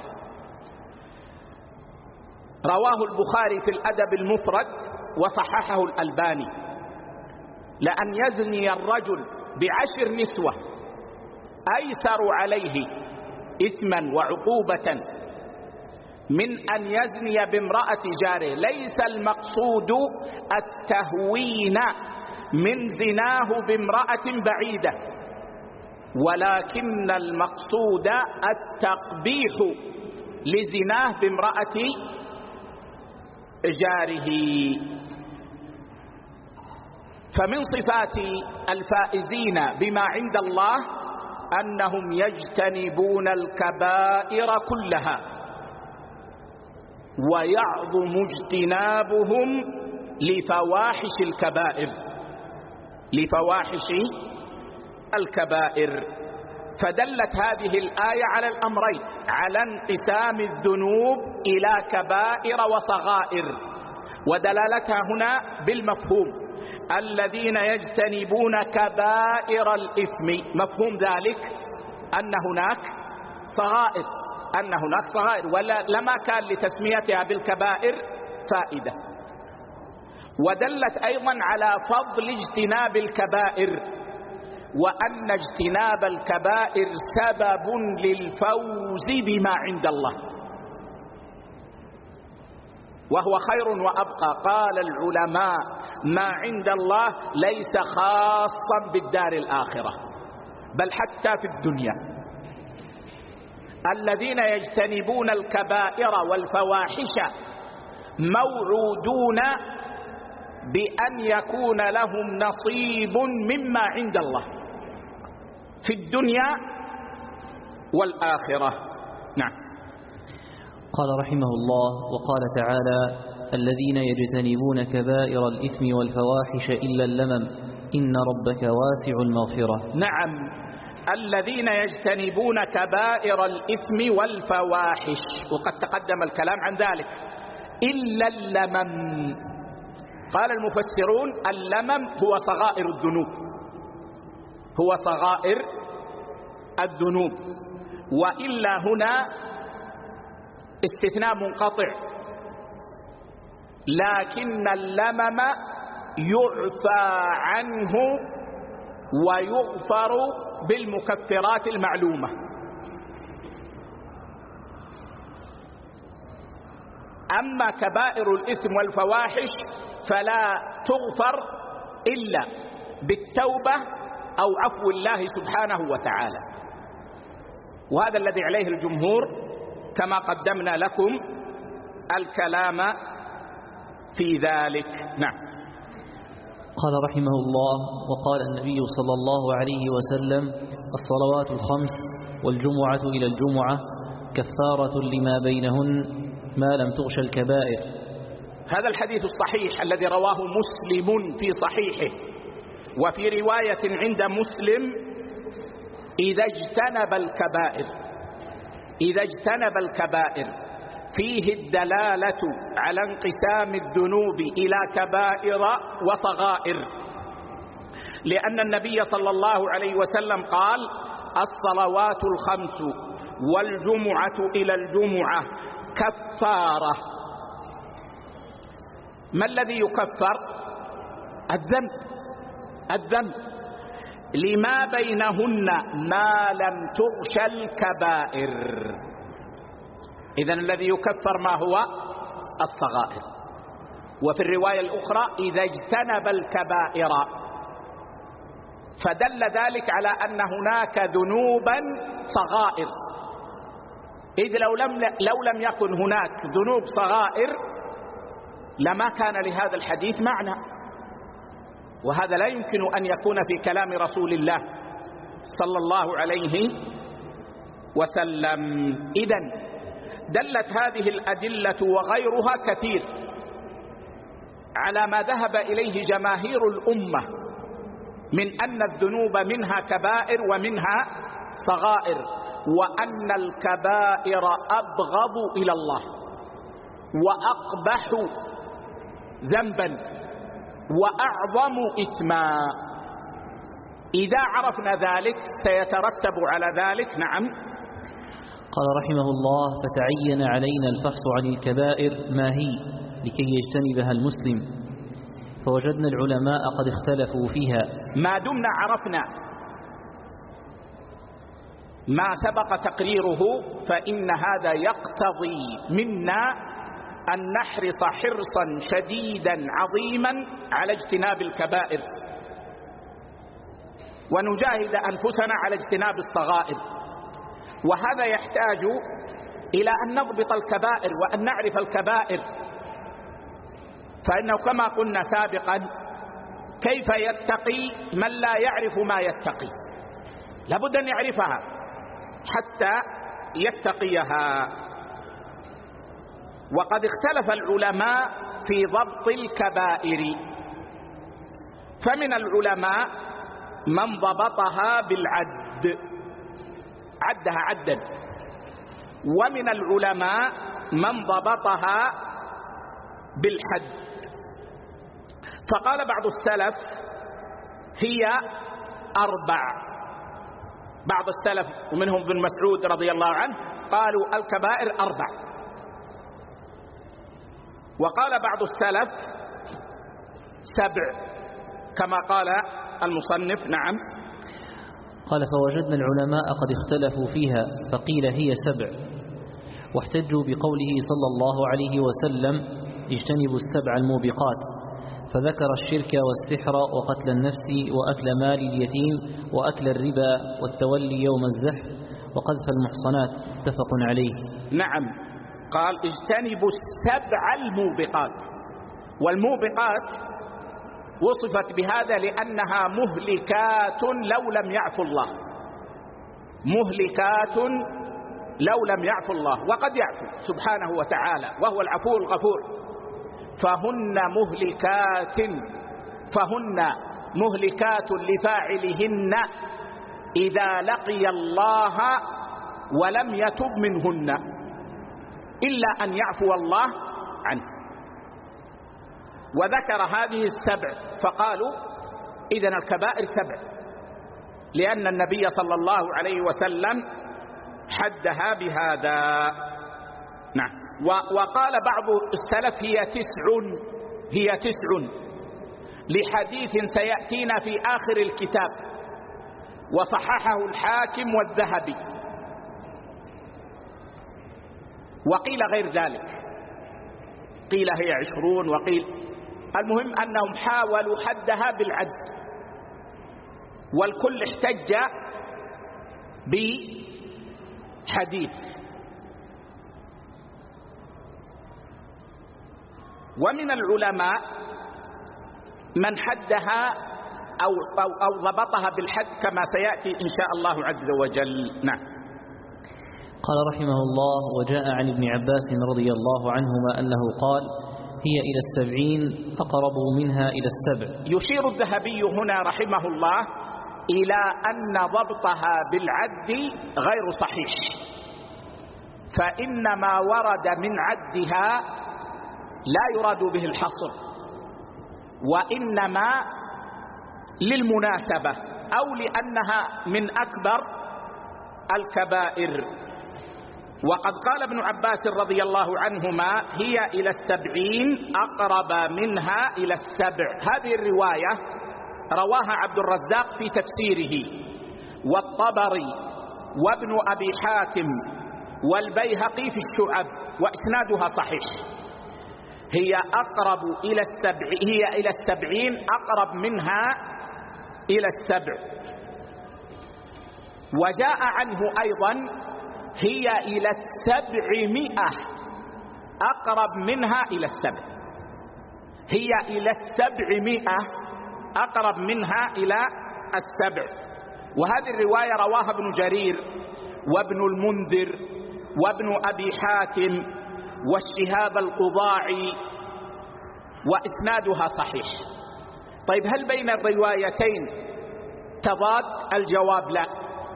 رواه البخاري في الأدب المفرد وصححه الألباني. لأن يزني الرجل بعشر نسوة أيسر عليه إثما وعقوبة من أن يزني بامرأة جاره. ليس المقصود التهوين من زناه بامرأة بعيدة، ولكن المقصود التقبيح لزناه بامرأة جاره. فمن صفات الفائزين بما عند الله أنهم يجتنبون الكبائر كلها، ويعظم اجتنابهم لفواحش الكبائر لفواحش الكبائر. فدلت هذه الآية على الأمرين، على انقسام الذنوب إلى كبائر وصغائر، ودلالتها هنا بالمفهوم الذين يجتنبون كبائر الإثم. مفهوم ذلك أن هناك صغائر أن هناك صغائر ولا لما كان لتسميتها بالكبائر فائدة. ودلت أيضا على فضل اجتناب الكبائر، وأن اجتناب الكبائر سبب للفوز بما عند الله، وهو خير وأبقى. قال العلماء ما عند الله ليس خاصا بالدار الآخرة بل حتى في الدنيا. الذين يجتنبون الكبائر والفواحش موعودون بأن يكون لهم نصيب مما عند الله في الدنيا والآخرة. نعم. قال رحمه الله: وقال تعالى: الذين يجتنبون كبائر الإثم والفواحش إلا اللمم إن ربك واسع المغفرة. نعم، الذين يجتنبون كبائر الإثم والفواحش، وقد تقدم الكلام عن ذلك. إلا اللمم، قال المفسرون اللمم هو صغائر الذنوب هو صغائر الذنوب وإلا هنا استثناء منقطع، لكن اللمم يعفى عنه ويغفر بالمكفرات المعلومة. أما كبائر الإثم والفواحش فلا تغفر إلا بالتوبة أو عفو الله سبحانه وتعالى، وهذا الذي عليه الجمهور كما قدمنا لكم الكلام في ذلك. نعم. قال رحمه الله: وقال النبي صلى الله عليه وسلم: الصلوات الخمس والجمعة إلى الجمعة كفارة لما بينهن ما لم تغش الكبائر. هذا الحديث الصحيح الذي رواه مسلم في صحيحه، وفي رواية عند مسلم: إذا اجتنب الكبائر إذا اجتنب الكبائر فيه الدلالة على انقسام الذنوب إلى كبائر وصغائر، لأن النبي صلى الله عليه وسلم قال: الصلوات الخمس والجمعة إلى الجمعة كفارة. ما الذي يكفر؟ الذنب. الذنب لما بينهن ما لم تغش الكبائر. إذن الذي يكفر ما هو الصغائر. وفي الرواية الأخرى إذا اجتنب الكبائر، فدل ذلك على أن هناك ذنوبا صغائر، إذ لو لم, لو لم يكن هناك ذنوب صغائر لما كان لهذا الحديث معنى، وهذا لا يمكن أن يكون في كلام رسول الله صلى الله عليه وسلم. إذن دلت هذه الأدلة وغيرها كثير على ما ذهب إليه جماهير الأمة من أن الذنوب منها كبائر ومنها صغائر، وأن الكبائر أبغض إلى الله وأقبح ذنبا وأعظم إثما. إذا عرفنا ذلك سيترتب على ذلك. نعم. قال رحمه الله: فتعين علينا الفحص عن الكبائر ما هي لكي يجتنبها المسلم، فوجدنا العلماء قد اختلفوا فيها. ما دمنا عرفنا ما سبق تقريره فإن هذا يقتضي منا أن نحرص حرصا شديدا عظيما على اجتناب الكبائر، ونجاهد أنفسنا على اجتناب الصغائر. وهذا يحتاج إلى أن نضبط الكبائر وأن نعرف الكبائر، فإنه كما قلنا سابقا كيف يتقي من لا يعرف ما يتقي؟ لابد أن يعرفها حتى يتقيها. وقد اختلف العلماء في ضبط الكبائر، فمن العلماء من ضبطها بالعد، عدها عدا، ومن العلماء من ضبطها بالحد. فقال بعض السلف هي أربع، بعض السلف ومنهم ابن مسعود رضي الله عنه قالوا الكبائر أربع، وقال بعض السلف سبع كما قال المصنف. نعم. قال: فوجدنا العلماء قد اختلفوا فيها، فقيل هي سبع، واحتجوا بقوله صلى الله عليه وسلم: اجتنبوا السبع الموبقات، فذكر الشرك والسحر وقتل النفس وأكل مال اليتيم وأكل الربا والتولي يوم الزحف وقذف المحصنات، متفق عليه. نعم. قال اجتنبوا السبع الموبقات، والموبقات وصفت بهذا لأنها مهلكات لو لم يعفو الله، مهلكات لو لم يعفو الله، وقد يعفو سبحانه وتعالى وهو العفو الغفور. فهن مهلكات فهن مهلكات لفاعلهن إذا لقي الله ولم يتب منهن إلا أن يعفو الله عنه. وذكر هذه السبع فقالوا إذن الكبائر سبع، لأن النبي صلى الله عليه وسلم حدها بهذا. نعم. وقال بعض السلف هي تسع، هي تسع لحديث سيأتينا في آخر الكتاب، وصححه الحاكم والذهبي. وقيل غير ذلك، قيل هي عشرون، وقيل، المهم أنهم حاولوا حدها بالعد، والكل احتج بحديث. ومن العلماء من حدها أو, أو, أو ضبطها بالحد كما سيأتي إن شاء الله عز وجل. نعم. قال رحمه الله: وجاء عن ابن عباس رضي الله عنهما أنه قال: هي إلى السبعين أقرب منها إلى السبع. يشير الذهبي هنا رحمه الله إلى أن ضبطها بالعد غير صحيح، فإن ما ورد من عدها لا يراد به الحصر، وإنما للمناسبة أو لأنها من أكبر الكبائر. وقد قال ابن عباس رضي الله عنهما: هي إلى السبعين أقرب منها إلى السبع. هذه الرواية رواها عبد الرزاق في تفسيره والطبري وابن أبي حاتم والبيهقي في الشعب، وإسنادها صحيح. هي أقرب إلى السبع هي إلى السبعين، أقرب منها إلى السبع. وجاء عنه أيضا هي إلى السبعمائة، أقرب منها إلى السبع. هي إلى السبعمائة، أقرب منها إلى السبع. وهذه الرواية رواها ابن جرير وابن المنذر وابن أبي حاتم والشهاب القضاعي، وإسنادها صحيح. طيب هل بين الروايتين تضاد؟ الجواب لا،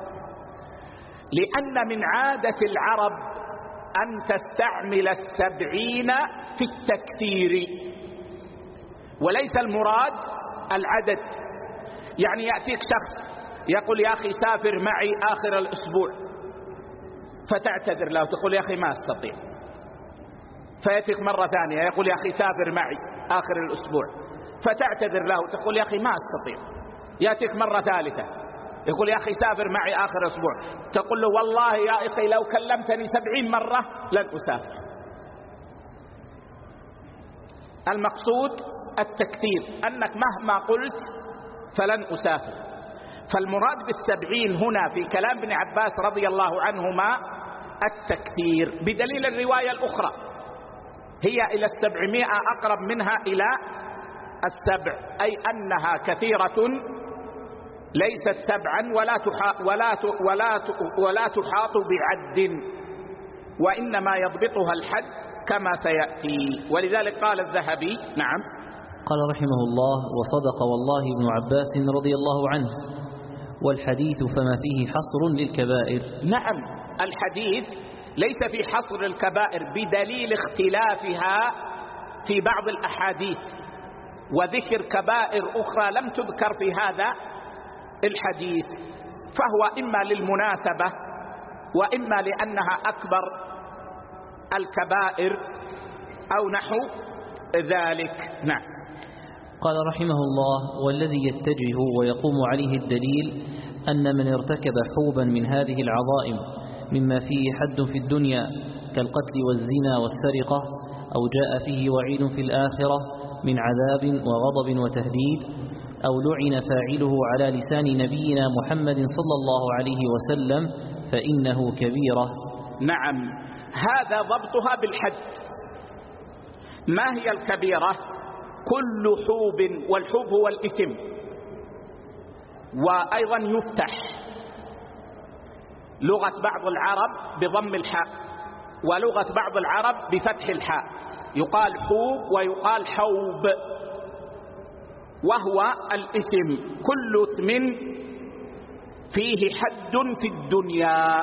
لأن من عادة العرب أن تستعمل السبعين في التكثير، وليس المراد العدد. يعني يأتيك شخص يقول يا أخي سافر معي آخر الأسبوع، فتعتذر له تقول يا أخي ما أستطيع. فيأتيك مرة ثانية يقول يا أخي سافر معي آخر الأسبوع، فتعتذر له تقول يا أخي ما أستطيع. يأتيك مرة ثالثة يقول يا أخي سافر معي آخر الأسبوع، تقول له والله يا أخي لو كلمتني سبعين مرة لن أسافر. المقصود التكثير، أنك مهما قلت فلن أسافر. فالمراد بالسبعين هنا في كلام ابن عباس رضي الله عنهما التكثير، بدليل الرواية الأخرى هي إلى السبعمائة، أقرب منها إلى السبع، أي أنها كثيرة ليست سبعا ولا تحاط, ولا ولا ولا تحاط بعد، وإنما يضبطها الحد كما سيأتي. ولذلك قال الذهبي نعم قال رحمه الله: وصدق والله ابن عباس رضي الله عنه، والحديث فما فيه حصر للكبائر. نعم، الحديث ليس في حصر الكبائر بدليل اختلافها في بعض الأحاديث وذكر كبائر أخرى لم تذكر في هذا الحديث، فهو إما للمناسبة وإما لأنها أكبر الكبائر أو نحو ذلك. نعم. قال رحمه الله: والذي يتجه ويقوم عليه الدليل أن من ارتكب حوبا من هذه العظائم مما فيه حد في الدنيا كالقتل والزنا والسرقة، أو جاء فيه وعيد في الآخرة من عذاب وغضب وتهديد، أو لعن فاعله على لسان نبينا محمد صلى الله عليه وسلم، فإنه كبيرة. نعم، هذا ضبطها بالحد. ما هي الكبيرة؟ كل حوب، والحوب هو الإثم، وأيضا يفتح لغة بعض العرب بضم الحاء، ولغة بعض العرب بفتح الحاء، يقال حوب ويقال حوب، وهو الإثم. كل إثم فيه حد في الدنيا،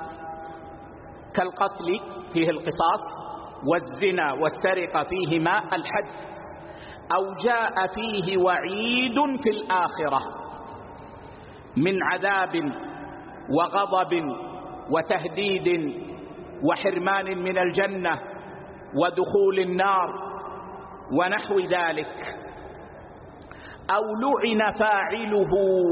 كالقتل فيه القصاص، والزنا والسرقة فيهما الحد، أو جاء فيه وعيد في الآخرة من عذاب وغضب وتهديد وحرمان من الجنة ودخول النار ونحو ذلك، أو لعن فاعله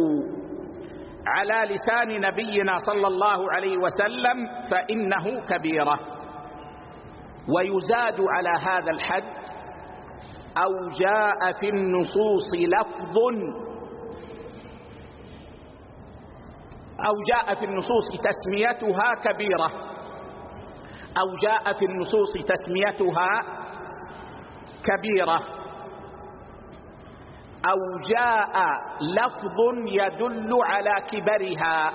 على لسان نبينا صلى الله عليه وسلم، فإنه كبيرة. ويزاد على هذا الحد: أو جاء في النصوص لفظ أو جاء في النصوص تسميتها كبيرة، أو جاء في النصوص تسميتها كبيرة، أو جاء لفظ يدل على كبرها،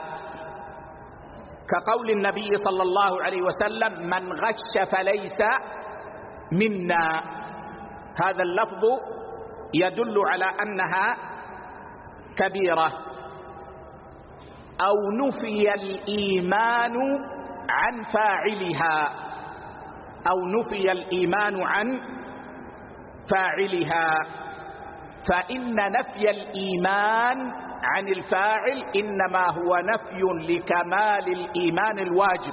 كقول النبي صلى الله عليه وسلم: من غش فليس منا. هذا اللفظ يدل على أنها كبيرة. أو نفي الإيمان عن فاعلها، أو نفي الإيمان عن فاعلها، فإن نفي الإيمان عن الفاعل إنما هو نفي لكمال الإيمان الواجب،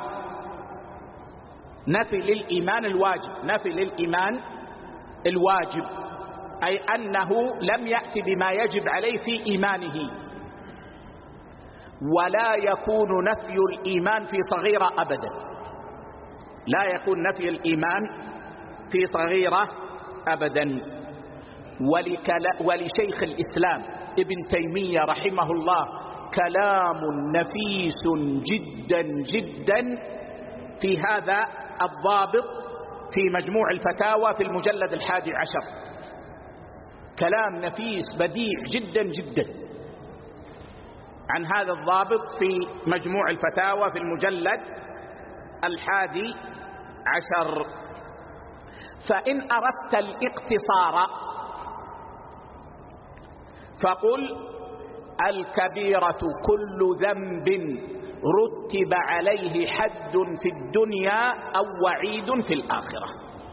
نفي للإيمان الواجب، نفي للإيمان الواجب. أي أنه لم يأتي بما يجب عليه في إيمانه. ولا يكون نفي الإيمان في صغيرة أبدا، لا يكون نفي الإيمان في صغيرة أبدا. ولشيخ الإسلام ابن تيمية رحمه الله كلام نفيس جدا جدا في هذا الضابط في مجموع الفتاوى في المجلد الحادي عشر، كلام نفيس بديع جدا جدا عن هذا الضابط في مجموع الفتاوى في المجلد الحادي عشر. فإن أردت الاقتصار فقل الكبيرة كل ذنب رتب عليه حد في الدنيا أو وعيد في الآخرة.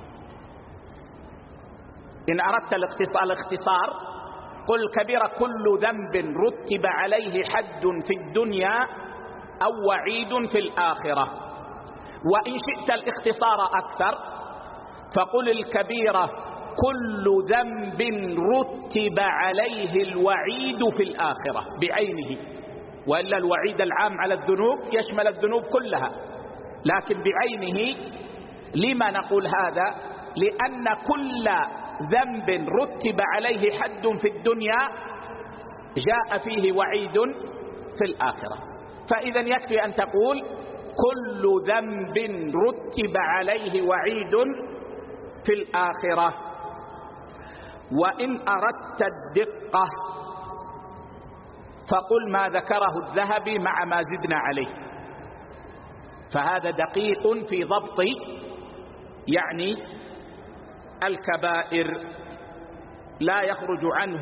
إن أردت الاختصار قل الكبيرة كل ذنب رتب عليه حد في الدنيا أو وعيد في الآخرة. وإن شئت الاختصار أكثر فقل الكبيرة كل ذنب رتب عليه الوعيد في الآخرة بعينه، وإلا الوعيد العام على الذنوب يشمل الذنوب كلها، لكن بعينه. لما نقول هذا؟ لأن كل ذنب رتب عليه حد في الدنيا جاء فيه وعيد في الآخرة. فإذا يكفي أن تقول كل ذنب رتب عليه وعيد في الآخرة. وإن أردت الدقة فقل ما ذكره الذهبي مع ما زدنا عليه، فهذا دقيق في ضبط يعني الكبائر، لا يخرج عنه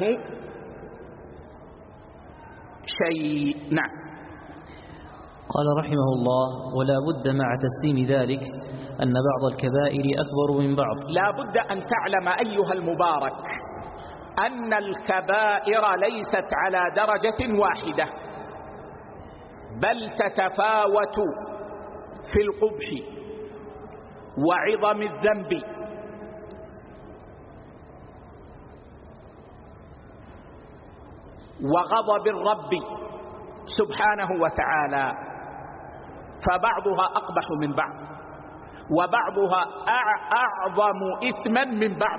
شيء. نعم. قال رحمه الله: ولا بد مع تسليم ذلك أن بعض الكبائر أكبر من بعض. لا بد أن تعلم أيها المبارك أن الكبائر ليست على درجة واحدة، بل تتفاوت في القبح وعظم الذنب وغضب الرب سبحانه وتعالى، فبعضها أقبح من بعض وبعضها أعظم إثما من بعض.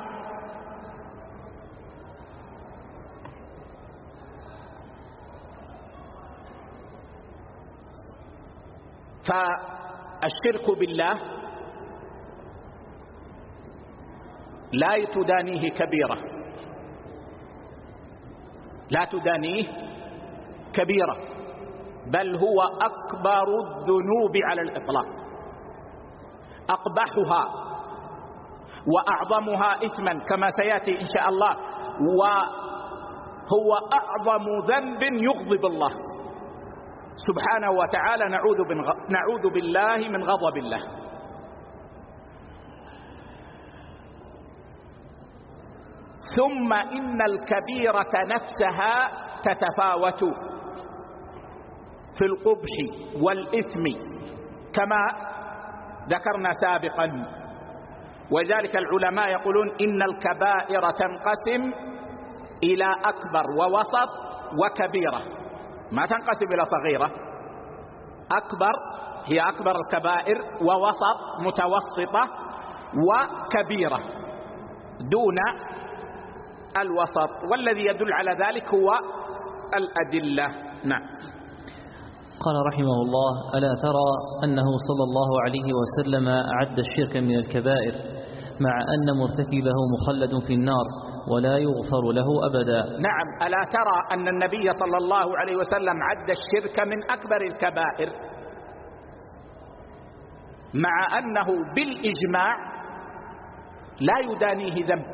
فالشرك بالله لا تدانيه كبيرة، لا تدانيه كبيرة، بل هو أكبر الذنوب على الإطلاق، أقبحها وأعظمها إثما كما سيأتي إن شاء الله، وهو أعظم ذنب يغضب الله سبحانه وتعالى. نعوذ, نعوذ بالله من غضب الله. ثم إن الكبيرة نفسها تتفاوت في القبح والإثم كما ذكرنا سابقا، وذلك العلماء يقولون إن الكبائر تنقسم إلى أكبر ووسط وكبيرة، ما تنقسم إلى صغيرة. أكبر هي أكبر الكبائر، ووسط متوسطة، وكبيرة دون الوسط، والذي يدل على ذلك هو الأدلة. نعم. قال رحمه الله: ألا ترى أنه صلى الله عليه وسلم أعد الشرك من الكبائر مع أن مرتكبه مخلد في النار ولا يغفر له أبدا. نعم. ألا ترى أن النبي صلى الله عليه وسلم عد الشرك من أكبر الكبائر مع أنه بالإجماع لا يدانيه ذنب،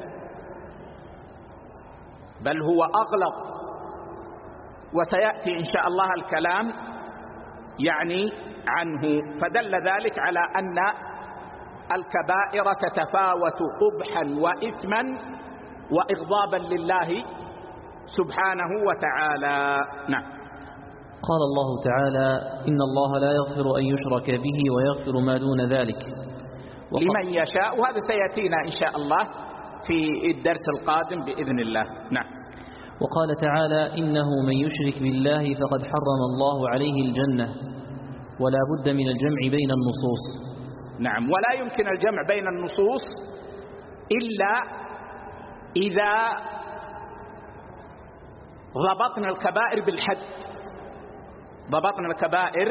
بل هو أغلظ، وسيأتي إن شاء الله الكلام يعني عنه. فدل ذلك على أن الكبائر تتفاوت قبحا وإثما وإغضابا لله سبحانه وتعالى. نعم. قال الله تعالى: إن الله لا يغفر أن يشرك به ويغفر ما دون ذلك لمن يشاء، وهذا سيأتينا إن شاء الله في الدرس القادم بإذن الله. نعم. وقال تعالى: إنه من يشرك بالله فقد حرم الله عليه الجنة، ولا بد من الجمع بين النصوص. نعم، ولا يمكن الجمع بين النصوص إلا إذا ضبطنا الكبائر بالحد، ضبطنا الكبائر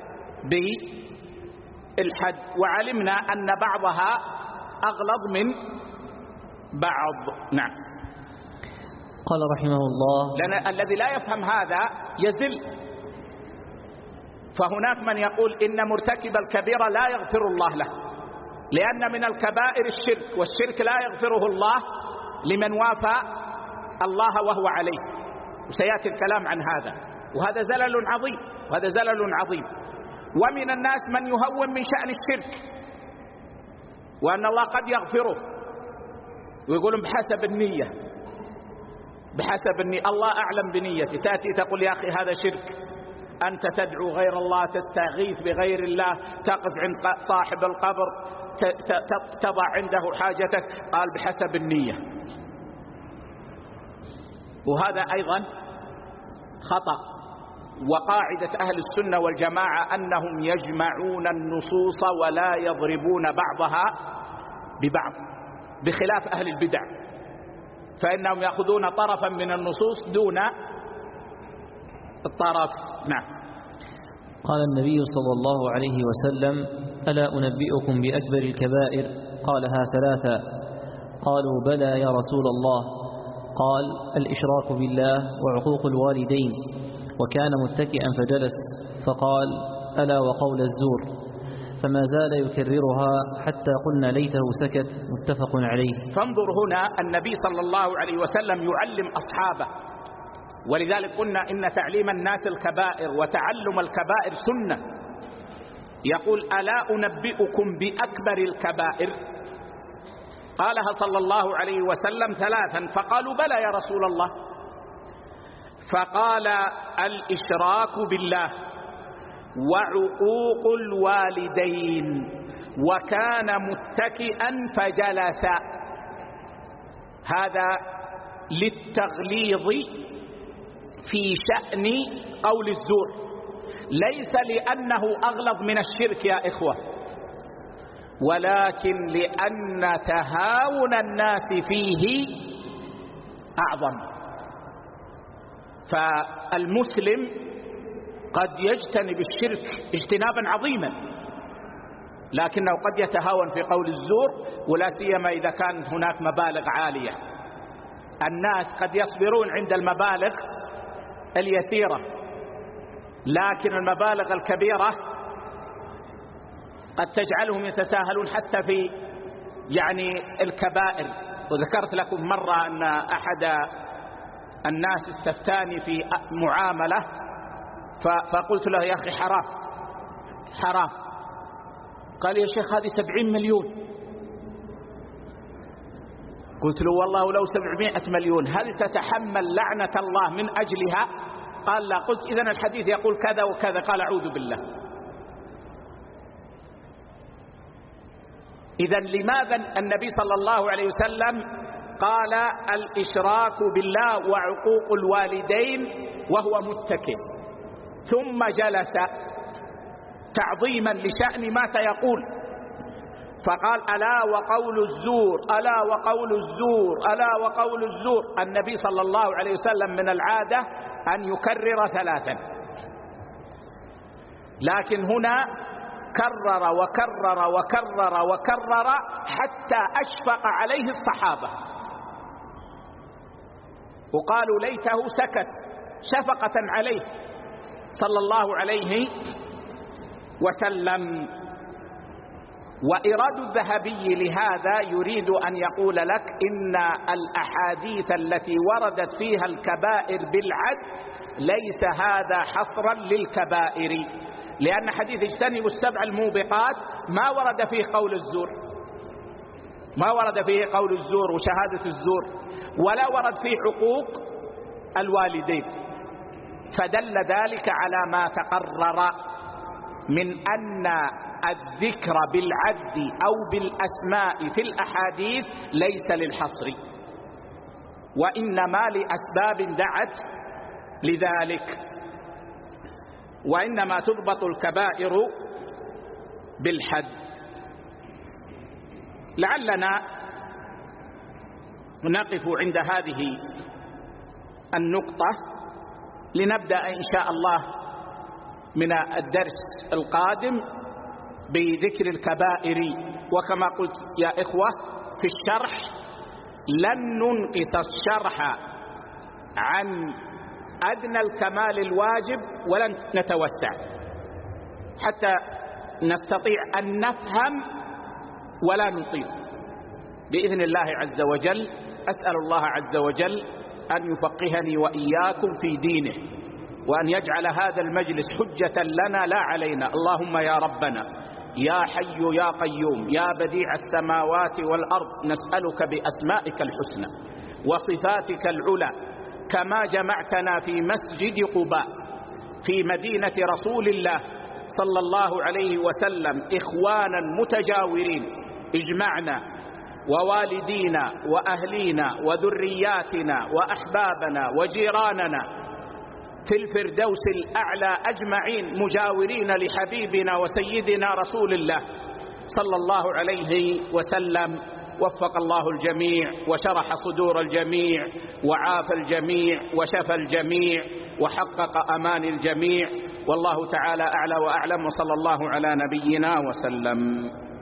بالحد، وعلمنا أن بعضها أغلظ من بعض. نعم. قال رحمه الله: لأن الذي لا يفهم هذا يزل. فهناك من يقول إن مرتكب الكبيرة لا يغفر الله له، لأن من الكبائر الشرك، والشرك لا يغفره الله لمن وافى الله وهو عليه، وسيأتي الكلام عن هذا، وهذا زلل عظيم، وهذا زلل عظيم. ومن الناس من يهون من شأن الشرك وأن الله قد يغفره، ويقولون بحسب النية، بحسب النية، الله أعلم بنيتي. تأتي تقول يا أخي هذا شرك، أنت تدعو غير الله، تستغيث بغير الله، تقف عند صاحب القبر تضع عنده حاجتك، قال بحسب النية. وهذا أيضا خطأ. وقاعدة أهل السنة والجماعة أنهم يجمعون النصوص ولا يضربون بعضها ببعض، بخلاف أهل البدع، فإنهم يأخذون طرفا من النصوص دون الطرف. نعم. قال النبي صلى الله عليه وسلم: ألا أنبئكم بأكبر الكبائر؟ قالها ثلاثة. قالوا: بلى يا رسول الله. قال: الإشراك بالله وعقوق الوالدين. وكان متكئا فجلس فقال: ألا وقول الزور. فما زال يكررها حتى قلنا ليته سكت. متفق عليه. فانظر هنا النبي صلى الله عليه وسلم يعلم أصحابه، ولذلك قلنا إن تعليم الناس الكبائر وتعلم الكبائر سنة. يقول: ألا أنبئكم بأكبر الكبائر؟ قالها صلى الله عليه وسلم ثلاثا، فقالوا: بلى يا رسول الله. فقال: الإشراك بالله وعقوق الوالدين. وكان متكئا فجلس. هذا للتغليظ في شأن قول الزور، ليس لأنه أغلظ من الشرك يا إخوة، ولكن لأن تهاون الناس فيه أعظم. فالمسلم قد يجتنب الشرك اجتنابا عظيما، لكنه قد يتهاون في قول الزور، ولا سيما إذا كان هناك مبالغ عالية. الناس قد يصبرون عند المبالغ اليسيرة، لكن المبالغ الكبيرة قد تجعلهم يتساهلون حتى في يعني الكبائر. وذكرت لكم مرة أن أحد الناس استفتاني في معاملة، فقلت له: يا أخي حرام حرام. قال: يا شيخ هذه سبعين مليون. قلت له: والله لو سبعمائة مليون هل تتحمل لعنة الله من أجلها؟ قال: لا. قلت: إذن الحديث يقول كذا وكذا. قال: أعوذ بالله. إذن لماذا النبي صلى الله عليه وسلم قال الإشراك بالله وعقوق الوالدين وهو متكئ، ثم جلس تعظيما لشأن ما سيقول؟ فقال: ألا وقول الزور، ألا وقول الزور، ألا وقول الزور. النبي صلى الله عليه وسلم من العادة أن يكرر ثلاثا، لكن هنا كرر وكرر وكرر وكرر حتى أشفق عليه الصحابة، وقالوا ليته سكت شفقة عليه صلى الله عليه وسلم. وإراد الذهبي لهذا يريد أن يقول لك إن الأحاديث التي وردت فيها الكبائر بالعد ليس هذا حصرا للكبائر، لأن حديث اجتنبوا السبع الموبقات ما ورد فيه قول الزور، ما ورد فيه قول الزور وشهادة الزور، ولا ورد فيه حقوق الوالدين، فدل ذلك على ما تقرر من أن الذكر بالعد أو بالأسماء في الأحاديث ليس للحصر، وإنما لأسباب دعت لذلك، وإنما تضبط الكبائر بالحد. لعلنا نقف عند هذه النقطة لنبدأ إن شاء الله من الدرس القادم بذكر الكبائر. وكما قلت يا إخوة في الشرح لن ننقص الشرح عن أدنى الكمال الواجب ولن نتوسع حتى نستطيع أن نفهم ولا نطيل بإذن الله عز وجل. أسأل الله عز وجل أن يفقهني وإياكم في دينه، وأن يجعل هذا المجلس حجة لنا لا علينا. اللهم يا ربنا يا حي يا قيوم يا بديع السماوات والأرض، نسألك بأسمائك الحسنى وصفاتك العلى كما جمعتنا في مسجد قباء في مدينة رسول الله صلى الله عليه وسلم إخوانا متجاورين، اجمعنا ووالدينا وأهلينا وذرياتنا وأحبابنا وجيراننا في الفردوس الأعلى أجمعين مجاورين لحبيبنا وسيدنا رسول الله صلى الله عليه وسلم. وفق الله الجميع وشرح صدور الجميع وعاف الجميع وشفى الجميع وحقق أمان الجميع، والله تعالى أعلى وأعلم، وصلى الله على نبينا وسلم.